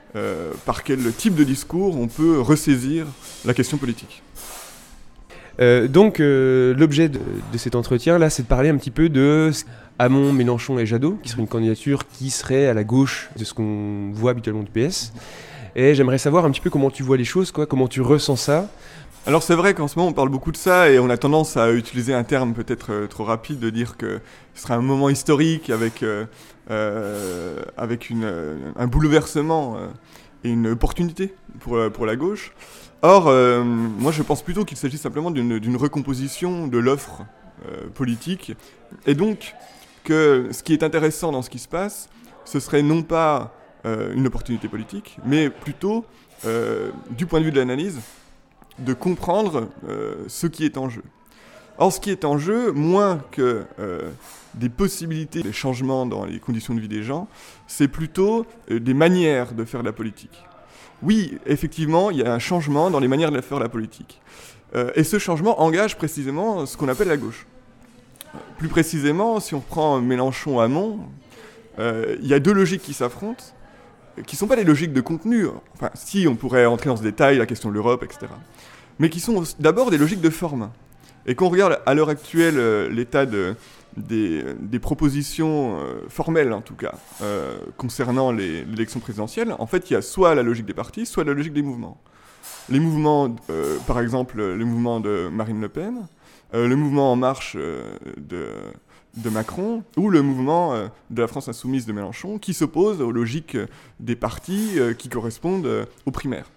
[SPEAKER 9] euh, par quel type de discours on peut ressaisir la question politique.
[SPEAKER 5] Euh, donc euh, l'objet de, de cet entretien là, c'est de parler un petit peu de Hamon, Mélenchon et Jadot, qui serait une candidature qui serait à la gauche de ce qu'on voit habituellement du P S. Et j'aimerais savoir un petit peu comment tu vois les choses, quoi, comment tu ressens ça.
[SPEAKER 9] Alors c'est vrai qu'en ce moment on parle beaucoup de ça et on a tendance à utiliser un terme peut-être euh, trop rapide, de dire que ce sera un moment historique avec, euh, euh, avec une, euh, un bouleversement euh, et une opportunité pour, euh, pour la gauche. Or, euh, moi je pense plutôt qu'il s'agit simplement d'une, d'une recomposition de l'offre euh, politique, et donc que ce qui est intéressant dans ce qui se passe, ce serait non pas euh, une opportunité politique, mais plutôt, euh, du point de vue de l'analyse, de comprendre euh, ce qui est en jeu. Or, ce qui est en jeu, moins que euh, des possibilités, des changements dans les conditions de vie des gens, c'est plutôt euh, des manières de faire de la politique. Oui, effectivement, il y a un changement dans les manières de faire la politique. Euh, et ce changement engage précisément ce qu'on appelle la gauche. Plus précisément, si on prend Mélenchon-Hamon, euh, il y a deux logiques qui s'affrontent, qui ne sont pas des logiques de contenu. Enfin, si, on pourrait entrer dans ce détail, la question de l'Europe, et cetera. Mais qui sont d'abord des logiques de forme. Et quand on regarde à l'heure actuelle euh, l'état de, des, des propositions euh, formelles, en tout cas, euh, concernant les, l'élection présidentielle, en fait, il y a soit la logique des partis, soit la logique des mouvements. Les mouvements, euh, par exemple, le mouvement de Marine Le Pen, euh, le mouvement En Marche euh, de, de Macron, ou le mouvement euh, de la France Insoumise de Mélenchon, qui s'oppose aux logiques des partis euh, qui correspondent euh, aux primaires.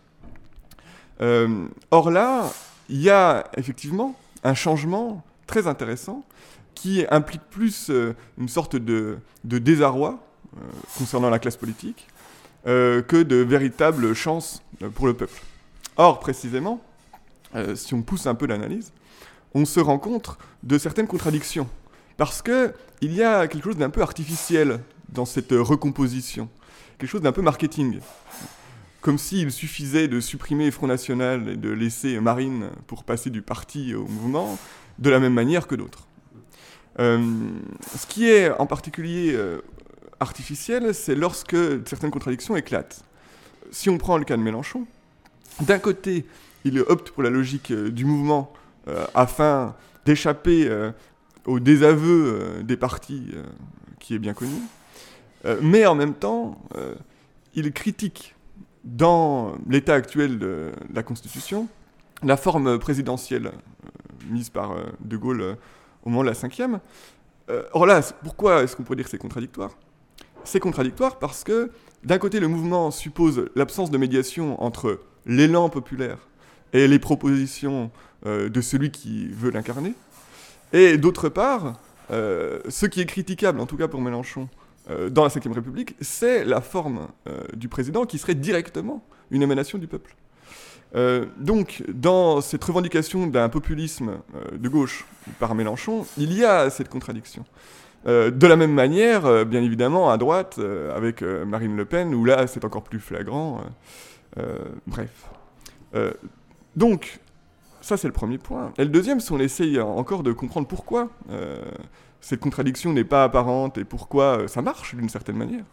[SPEAKER 9] Euh, or là, il y a effectivement un changement très intéressant qui implique plus euh, une sorte de, de désarroi euh, concernant la classe politique euh, que de véritables chances euh, pour le peuple. Or, précisément, euh, si on pousse un peu l'analyse, on se rend compte de certaines contradictions, parce qu'il y a quelque chose d'un peu artificiel dans cette recomposition, quelque chose d'un peu marketing. Comme s'il suffisait de supprimer Front National et de laisser Marine pour passer du parti au mouvement, de la même manière que d'autres. Euh, ce qui est en particulier euh, artificiel, c'est lorsque certaines contradictions éclatent. Si on prend le cas de Mélenchon, d'un côté, il opte pour la logique euh, du mouvement euh, afin d'échapper euh, au désaveu euh, des partis, euh, qui est bien connu, euh, mais en même temps, euh, il critique dans l'état actuel de la Constitution, la forme présidentielle euh, mise par euh, De Gaulle euh, au moment de la cinquième. Euh, or là, pourquoi est-ce qu'on pourrait dire que c'est contradictoire ? C'est contradictoire parce que, d'un côté, le mouvement suppose l'absence de médiation entre l'élan populaire et les propositions euh, de celui qui veut l'incarner, et d'autre part, euh, ce qui est critiquable, en tout cas pour Mélenchon, Euh, dans la cinquième République, c'est la forme euh, du président qui serait directement une émanation du peuple. Euh, donc, dans cette revendication d'un populisme euh, de gauche par Mélenchon, il y a cette contradiction. Euh, de la même manière, euh, bien évidemment, à droite, euh, avec euh, Marine Le Pen, où là, c'est encore plus flagrant. Euh, euh, bref. Euh, donc, ça, c'est le premier point. Et le deuxième, c'est qu'on essaye encore de comprendre pourquoi euh, cette contradiction n'est pas apparente et pourquoi ça marche d'une certaine manière.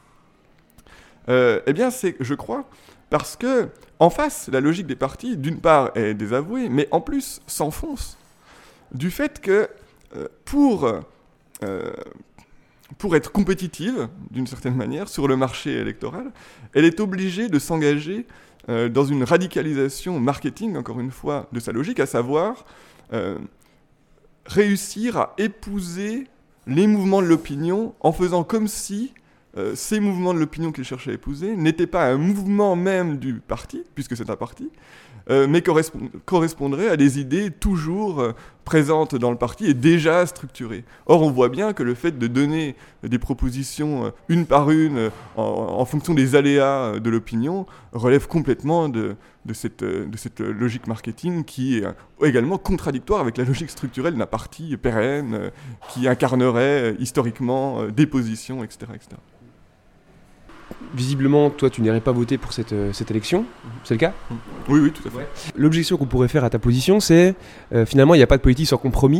[SPEAKER 9] Euh, eh bien, c'est, je crois, parce que en face, la logique des partis, d'une part, est désavouée, mais en plus s'enfonce du fait que euh, pour, euh, pour être compétitive, d'une certaine manière, sur le marché électoral, elle est obligée de s'engager euh, dans une radicalisation marketing, encore une fois, de sa logique, à savoir euh, réussir à épouser les mouvements de l'opinion en faisant comme si euh, ces mouvements de l'opinion qu'il cherchait à épouser n'étaient pas un mouvement même du parti, puisque c'est un parti, euh, mais correspond- correspondraient à des idées toujours euh, présentes dans le parti et déjà structurées. Or, on voit bien que le fait de donner des propositions euh, une par une euh, en, en fonction des aléas euh, de l'opinion relève complètement de, de, cette, euh, de cette logique marketing qui est euh, également contradictoire avec la logique structurelle d'un parti pérenne euh, qui incarnerait euh, historiquement euh, des positions, et cetera, et cetera.
[SPEAKER 5] Visiblement, toi, tu n'irais pas voter pour cette, euh, cette élection, c'est le cas ?
[SPEAKER 9] Oui, oui, tout à fait.
[SPEAKER 5] Ouais. L'objection qu'on pourrait faire à ta position, c'est euh, finalement, il n'y a pas de politique sans compromis,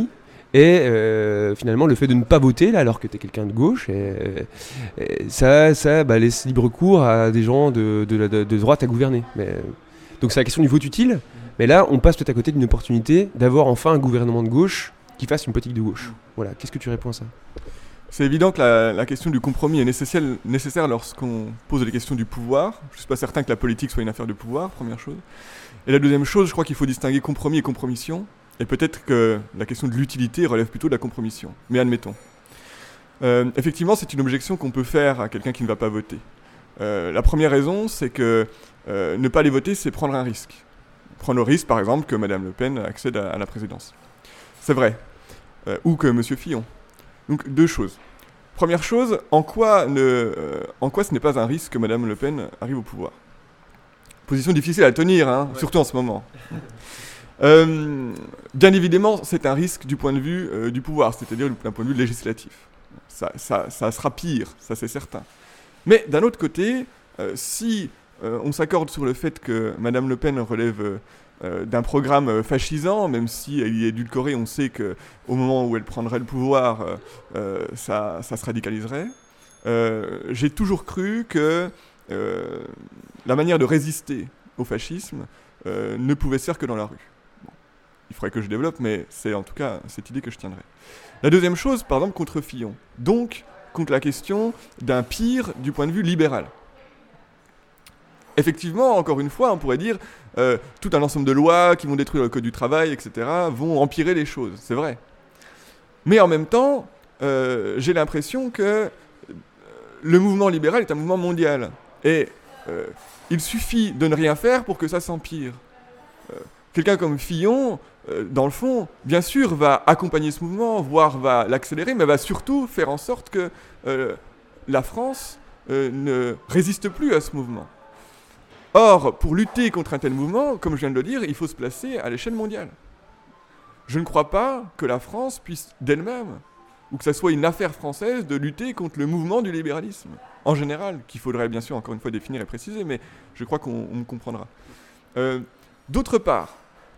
[SPEAKER 5] Et euh, finalement, le fait de ne pas voter, là, alors que tu es quelqu'un de gauche, et, et ça, ça bah, laisse libre cours à des gens de, de, de, de droite à gouverner. Mais, donc c'est la question du vote utile. Mais là, on passe peut-être à côté d'une opportunité d'avoir enfin un gouvernement de gauche qui fasse une politique de gauche. Voilà, qu'est-ce que tu réponds à ça ?
[SPEAKER 9] C'est évident que la, la question du compromis est nécessaire, nécessaire lorsqu'on pose les questions du pouvoir. Je ne suis pas certain que la politique soit une affaire de pouvoir, première chose. Et la deuxième chose, je crois qu'il faut distinguer compromis et compromission. Et peut-être que la question de l'utilité relève plutôt de la compromission. Mais admettons. Euh, effectivement, c'est une objection qu'on peut faire à quelqu'un qui ne va pas voter. Euh, la première raison, c'est que euh, ne pas aller voter, c'est prendre un risque. Prendre le risque, par exemple, que Madame Le Pen accède à, à la présidence. C'est vrai. Euh, ou que Monsieur Fillon. Donc, deux choses. Première chose, en quoi, ne, euh, en quoi ce n'est pas un risque que Madame Le Pen arrive au pouvoir ? Position difficile à tenir, hein, ouais. Surtout en ce moment. Euh, bien évidemment, c'est un risque du point de vue euh, du pouvoir, c'est-à-dire d'un point de vue législatif. Ça, ça, ça sera pire, ça c'est certain. Mais d'un autre côté, euh, si euh, on s'accorde sur le fait que Madame Le Pen relève euh, d'un programme fascisant, même si elle y est édulcorée, on sait qu'au moment où elle prendrait le pouvoir, euh, euh, ça, ça se radicaliserait. Euh, j'ai toujours cru que euh, la manière de résister au fascisme euh, ne pouvait se faire que dans la rue. Il faudrait que je développe, mais c'est en tout cas cette idée que je tiendrai. La deuxième chose, par exemple, contre Fillon. Donc, contre la question d'un pire du point de vue libéral. Effectivement, encore une fois, on pourrait dire euh, tout un ensemble de lois qui vont détruire le code du travail, et cetera, vont empirer les choses, c'est vrai. Mais en même temps, euh, j'ai l'impression que le mouvement libéral est un mouvement mondial. Et euh, il suffit de ne rien faire pour que ça s'empire. Euh, quelqu'un comme Fillon, euh, dans le fond, bien sûr, va accompagner ce mouvement, voire va l'accélérer, mais va surtout faire en sorte que euh, la France euh, ne résiste plus à ce mouvement. Or, pour lutter contre un tel mouvement, comme je viens de le dire, il faut se placer à l'échelle mondiale. Je ne crois pas que la France puisse d'elle-même, ou que ça soit une affaire française, de lutter contre le mouvement du libéralisme, en général, qu'il faudrait bien sûr encore une fois définir et préciser, mais je crois qu'on me comprendra. Euh, d'autre part,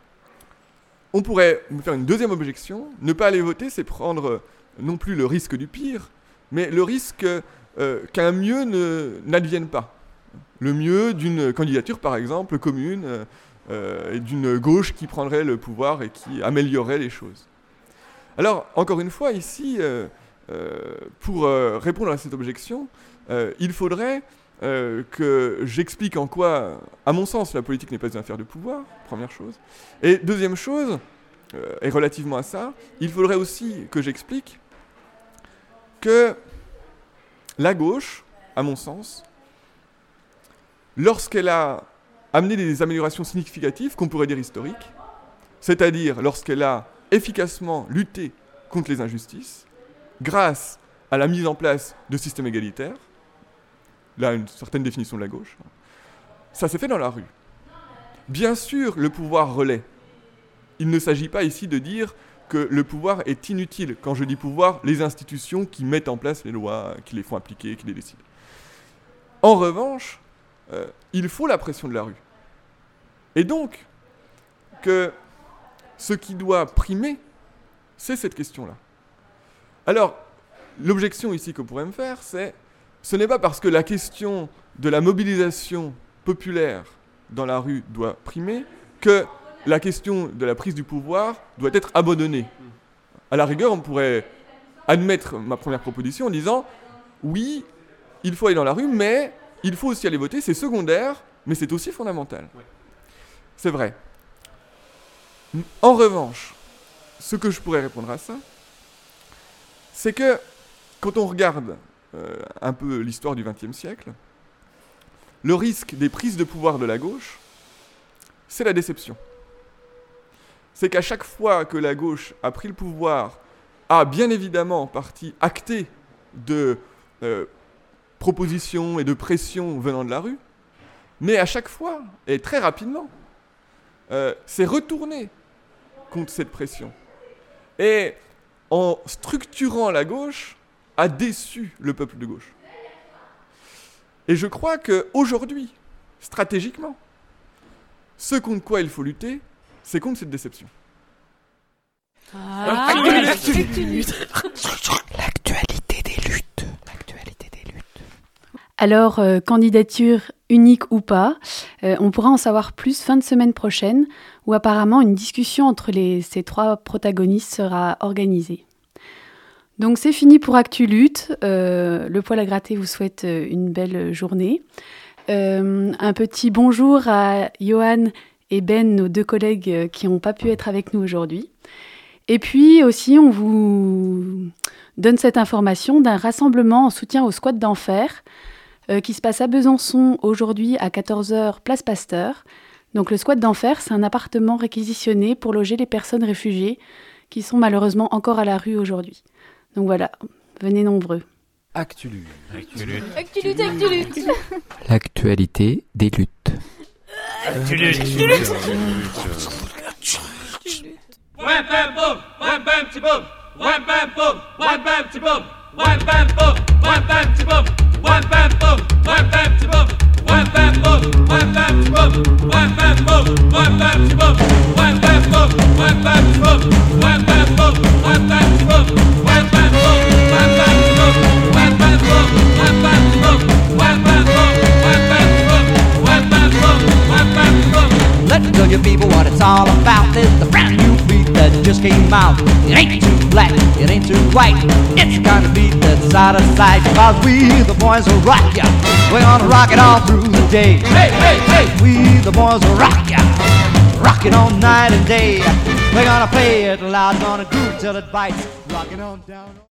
[SPEAKER 9] on pourrait me faire une deuxième objection. Ne pas aller voter, c'est prendre non plus le risque du pire, mais le risque euh, qu'un mieux ne, n'advienne pas. Le mieux d'une candidature, par exemple, commune, euh, et d'une gauche qui prendrait le pouvoir et qui améliorerait les choses. Alors, encore une fois, ici, euh, euh, pour euh, répondre à cette objection, euh, il faudrait euh, que j'explique en quoi, à mon sens, la politique n'est pas une affaire de pouvoir, première chose. Et deuxième chose, euh, et relativement à ça, il faudrait aussi que j'explique que la gauche, à mon sens, lorsqu'elle a amené des améliorations significatives, qu'on pourrait dire historiques, c'est-à-dire lorsqu'elle a efficacement lutté contre les injustices, grâce à la mise en place de systèmes égalitaires, là une certaine définition de la gauche, ça s'est fait dans la rue. Bien sûr, le pouvoir relaie. Il ne s'agit pas ici de dire que le pouvoir est inutile. Quand je dis pouvoir, les institutions qui mettent en place les lois, qui les font appliquer, qui les décident. En revanche, euh, il faut la pression de la rue. Et donc, que ce qui doit primer, c'est cette question-là. Alors, l'objection ici qu'on pourrait me faire, c'est ce n'est pas parce que la question de la mobilisation populaire dans la rue doit primer que la question de la prise du pouvoir doit être abandonnée. À la rigueur, on pourrait admettre ma première proposition en disant oui, il faut aller dans la rue, mais il faut aussi aller voter, c'est secondaire, mais c'est aussi fondamental. C'est vrai. En revanche, ce que je pourrais répondre à ça, c'est que quand on regarde euh, un peu l'histoire du vingtième siècle, le risque des prises de pouvoir de la gauche, c'est la déception. C'est qu'à chaque fois que la gauche a pris le pouvoir, a bien évidemment en partie acté de euh, propositions et de pressions venant de la rue, mais à chaque fois, et très rapidement, euh, s'est retourné contre cette pression. Et en structurant la gauche, a déçu le peuple de gauche. Et je crois qu'aujourd'hui, stratégiquement, ce contre quoi il faut lutter, c'est contre cette déception.
[SPEAKER 7] Ah,
[SPEAKER 10] L'actualité des luttes. L'actualité des luttes. L'actualité des luttes.
[SPEAKER 7] Alors, euh, candidature unique ou pas, euh, on pourra en savoir plus fin de semaine prochaine, où apparemment une discussion entre les, ces trois protagonistes sera organisée. Donc c'est fini pour Actu Lutte. Euh, le Poil à gratter vous souhaite une belle journée. Euh, un petit bonjour à Johan et Ben, nos deux collègues qui n'ont pas pu être avec nous aujourd'hui. Et puis aussi, on vous donne cette information d'un rassemblement en soutien au squat d'enfer euh, qui se passe à Besançon aujourd'hui à quatorze heures, place Pasteur. Donc le squat d'enfer, c'est un appartement réquisitionné pour loger les personnes réfugiées qui sont malheureusement encore à la rue aujourd'hui. Donc voilà, venez nombreux.
[SPEAKER 10] Actu Lutte.
[SPEAKER 11] Actu Lutte. Actu Lutte, Actu Lutte.
[SPEAKER 10] L'actualité des luttes.
[SPEAKER 11] Actu Lutte. Actu Lutte.
[SPEAKER 12] Wham bam boom, wham bam ti boom, wham bam boom, wham bam ti boom, wham bam boom, wham bam ti boom, wham bam boom, wham bam ti boom, wham bam boom, wham bam ti boom, wham bam boom, wham bam ti boom, wham bam boom, wham bam ti boom, wham bam boom, wham bam ti boom, wham bam boom, wham bam ti boom, wham bam boom, wham bam ti boom, wham bam boom, wham bam ti boom, wham bam boom, wham bam ti boom.
[SPEAKER 13] Let me tell you people what it's all about. It's the brand new beat that just came out. It ain't too black, it ain't too white. It's the kind of beat that's out of sight. Cause we, the boys, will rock ya. We're gonna rock it all through the day. Hey, hey, hey! We, the boys, will rock ya. Rock it all night and day. We're gonna play it loud, gonna groove till it bites. Rock it on down.